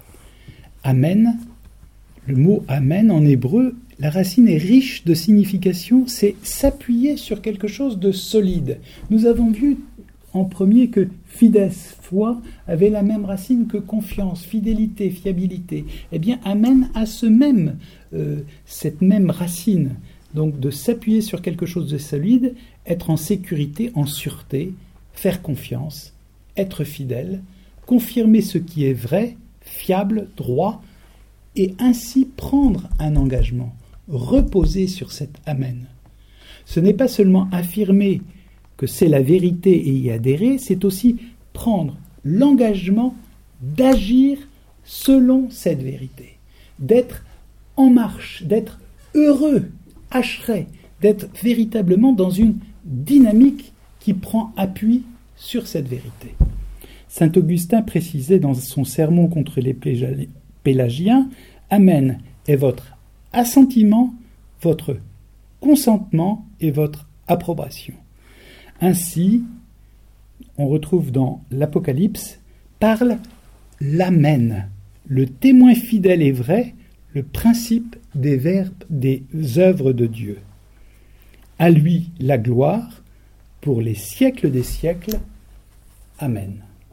Amen, le mot Amen en hébreu, la racine est riche de signification, c'est s'appuyer sur quelque chose de solide. Nous avons vu en premier que fides, foi, avait la même racine que confiance, fidélité, fiabilité. Eh bien, Amen a ce même, euh, cette même racine. Donc, de s'appuyer sur quelque chose de solide, être en sécurité, en sûreté, faire confiance, être fidèle, confirmer ce qui est vrai, fiable, droit, et ainsi prendre un engagement, reposer sur cet Amen. Ce n'est pas seulement affirmer que c'est la vérité et y adhérer, c'est aussi prendre l'engagement d'agir selon cette vérité, d'être en marche, d'être heureux, acheret, d'être véritablement dans une dynamique qui prend appui sur cette vérité. Saint Augustin précisait dans son sermon contre les pélagiens, « Amen est votre assentiment, votre consentement et votre approbation. » Ainsi, on retrouve dans l'Apocalypse, parle l'Amen, le témoin fidèle et vrai, le principe des verbes, des œuvres de Dieu. À lui la gloire, pour les siècles des siècles. Amen.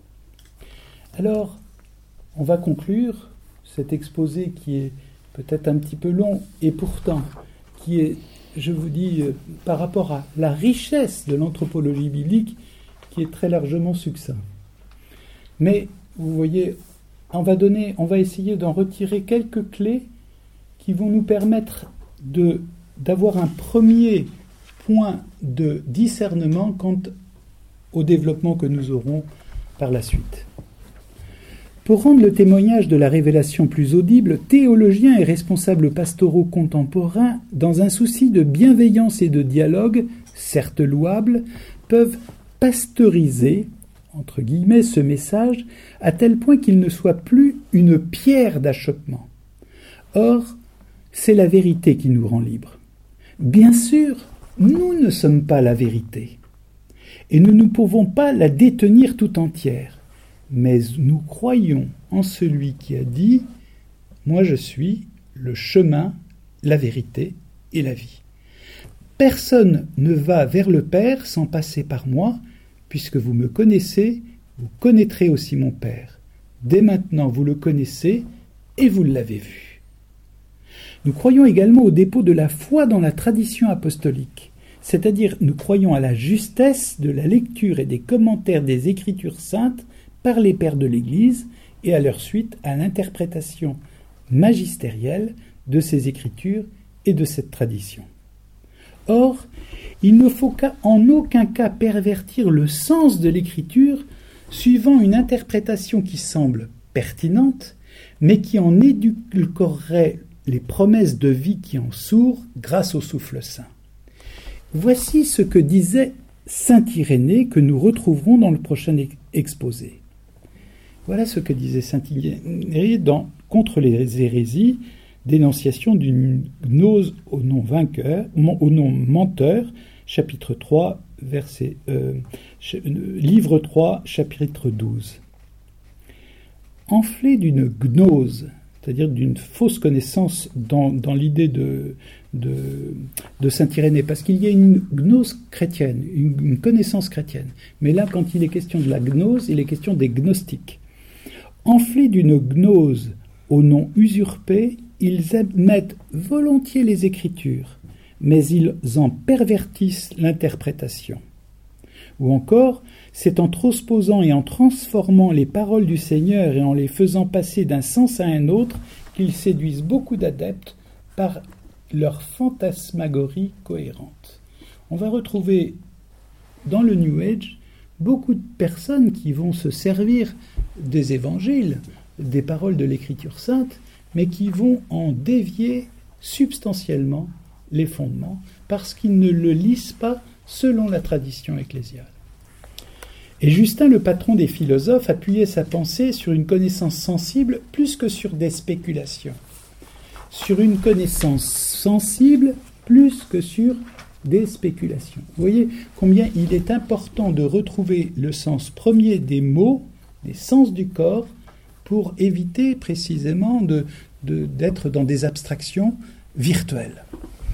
Alors, on va conclure cet exposé qui est peut-être un petit peu long, et pourtant, qui est, je vous dis, euh, par rapport à la richesse de l'anthropologie biblique, qui est très largement succinct. Mais, vous voyez, on va donner, on va essayer d'en retirer quelques clés qui vont nous permettre de, d'avoir un premier point de discernement quant au développement que nous aurons par la suite. Pour rendre le témoignage de la révélation plus audible, théologiens et responsables pastoraux contemporains, dans un souci de bienveillance et de dialogue, certes louable, peuvent pasteuriser, entre guillemets, ce message, à tel point qu'il ne soit plus une pierre d'achoppement. Or, c'est la vérité qui nous rend libres. Bien sûr, nous ne sommes pas la vérité, et nous ne pouvons pas la détenir tout entière. Mais nous croyons en celui qui a dit « Moi je suis le chemin, la vérité et la vie. Personne ne va vers le Père sans passer par moi, puisque vous me connaissez, vous connaîtrez aussi mon Père. Dès maintenant vous le connaissez et vous l'avez vu. Nous croyons également au dépôt de la foi dans la tradition apostolique, c'est-à-dire nous croyons à la justesse de la lecture et des commentaires des Écritures saintes par les pères de l'Église et à leur suite à l'interprétation magistérielle de ces Écritures et de cette tradition. Or, il ne faut en aucun cas pervertir le sens de l'Écriture suivant une interprétation qui semble pertinente, mais qui en édulcorerait les promesses de vie qui en sourent grâce au souffle saint. Voici ce que disait saint Irénée, que nous retrouverons dans le prochain exposé. Voilà ce que disait saint Irénée dans « Contre les hérésies », dénonciation d'une gnose au nom vainqueur, au nom menteur, chapitre trois, verset, euh, ch- livre trois, chapitre douze. Enflé d'une gnose, c'est-à-dire d'une fausse connaissance dans, dans l'idée de, de, de saint Irénée, parce qu'il y a une gnose chrétienne, une, une connaissance chrétienne. Mais là, quand il est question de la gnose, il est question des gnostiques. Enflé d'une gnose au nom usurpé, ils admettent volontiers les Écritures, mais ils en pervertissent l'interprétation. Ou encore, c'est en transposant et en transformant les paroles du Seigneur et en les faisant passer d'un sens à un autre qu'ils séduisent beaucoup d'adeptes par leur fantasmagorie cohérente. On va retrouver dans le New Age beaucoup de personnes qui vont se servir des évangiles, des paroles de l'Écriture sainte, mais qui vont en dévier substantiellement les fondements, parce qu'ils ne le lisent pas selon la tradition ecclésiale. Et Justin, le patron des philosophes, appuyait sa pensée sur une connaissance sensible plus que sur des spéculations. Sur une connaissance sensible plus que sur des spéculations. Vous voyez combien il est important de retrouver le sens premier des mots, des sens du corps, pour éviter précisément de, de, d'être dans des abstractions virtuelles.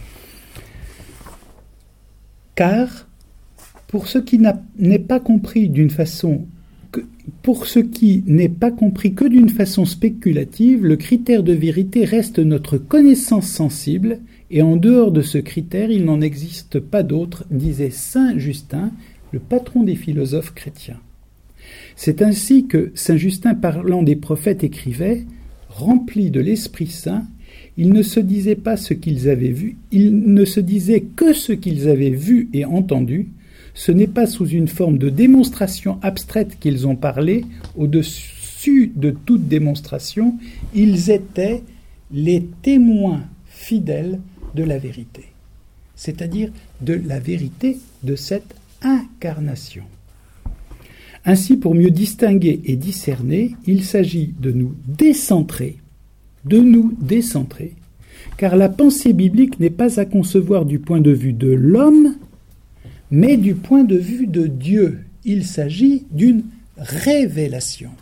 Car, pour ce qui n'a, n'est pas compris d'une façon que, pour ce qui n'est pas compris que d'une façon spéculative, le critère de vérité reste notre connaissance sensible, et en dehors de ce critère, il n'en existe pas d'autre, disait saint Justin, le patron des philosophes chrétiens. C'est ainsi que saint Justin, parlant des prophètes, écrivait « Remplis de l'Esprit Saint, ils ne se disaient pas ce qu'ils avaient vu, ils ne se disaient que ce qu'ils avaient vu et entendu. Ce n'est pas sous une forme de démonstration abstraite qu'ils ont parlé, au-dessus de toute démonstration, ils étaient les témoins fidèles de la vérité, c'est-à-dire de la vérité de cette incarnation. Ainsi, pour mieux distinguer et discerner, il s'agit de nous décentrer, de nous décentrer, car la pensée biblique n'est pas à concevoir du point de vue de l'homme, mais du point de vue de Dieu. Il s'agit d'une révélation.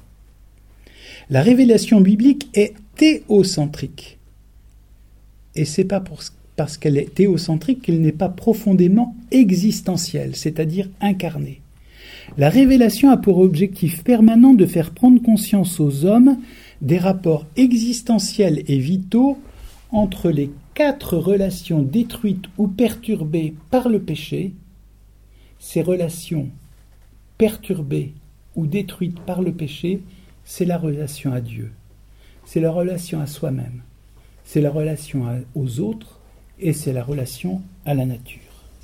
La révélation biblique est théocentrique. Et c'est pas pour, parce qu'elle est théocentrique qu'elle n'est pas profondément existentielle, c'est-à-dire incarnée. La révélation a pour objectif permanent de faire prendre conscience aux hommes des rapports existentiels et vitaux entre les quatre relations détruites ou perturbées par le péché. Ces relations perturbées ou détruites par le péché, c'est la relation à Dieu, c'est la relation à soi-même, c'est la relation à, aux autres et c'est la relation à la nature.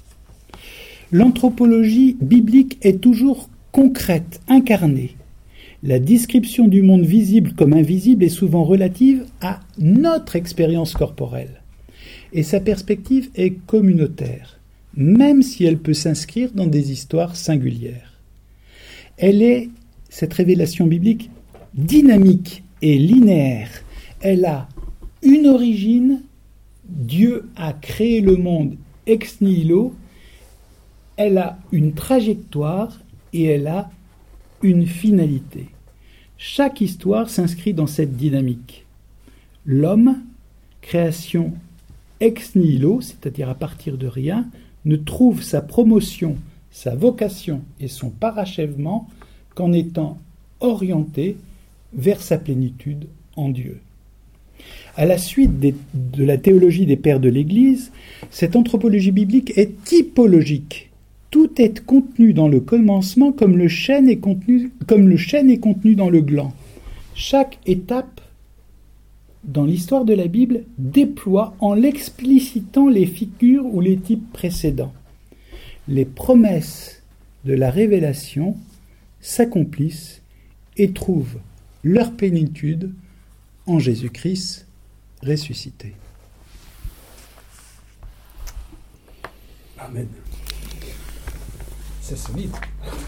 L'anthropologie biblique est toujours concrète, incarnée. La description du monde visible comme invisible est souvent relative à notre expérience corporelle. Et sa perspective est communautaire, même si elle peut s'inscrire dans des histoires singulières. Elle est, cette révélation biblique, dynamique et linéaire. Elle a une origine, Dieu a créé le monde ex nihilo, elle a une trajectoire et elle a une finalité. Chaque histoire s'inscrit dans cette dynamique. L'homme, création ex nihilo, c'est-à-dire à partir de rien, ne trouve sa promotion, sa vocation et son parachèvement qu'en étant orienté vers sa plénitude en Dieu. À la suite des, de la théologie des pères de l'Église, cette anthropologie biblique est typologique. Tout est contenu dans le commencement comme le chêne est contenu, comme le chêne est contenu dans le gland. Chaque étape dans l'histoire de la Bible déploie en l'explicitant les figures ou les types précédents. Les promesses de la révélation s'accomplissent et trouvent leur plénitude en Jésus-Christ ressuscité. Amen. C'est solide.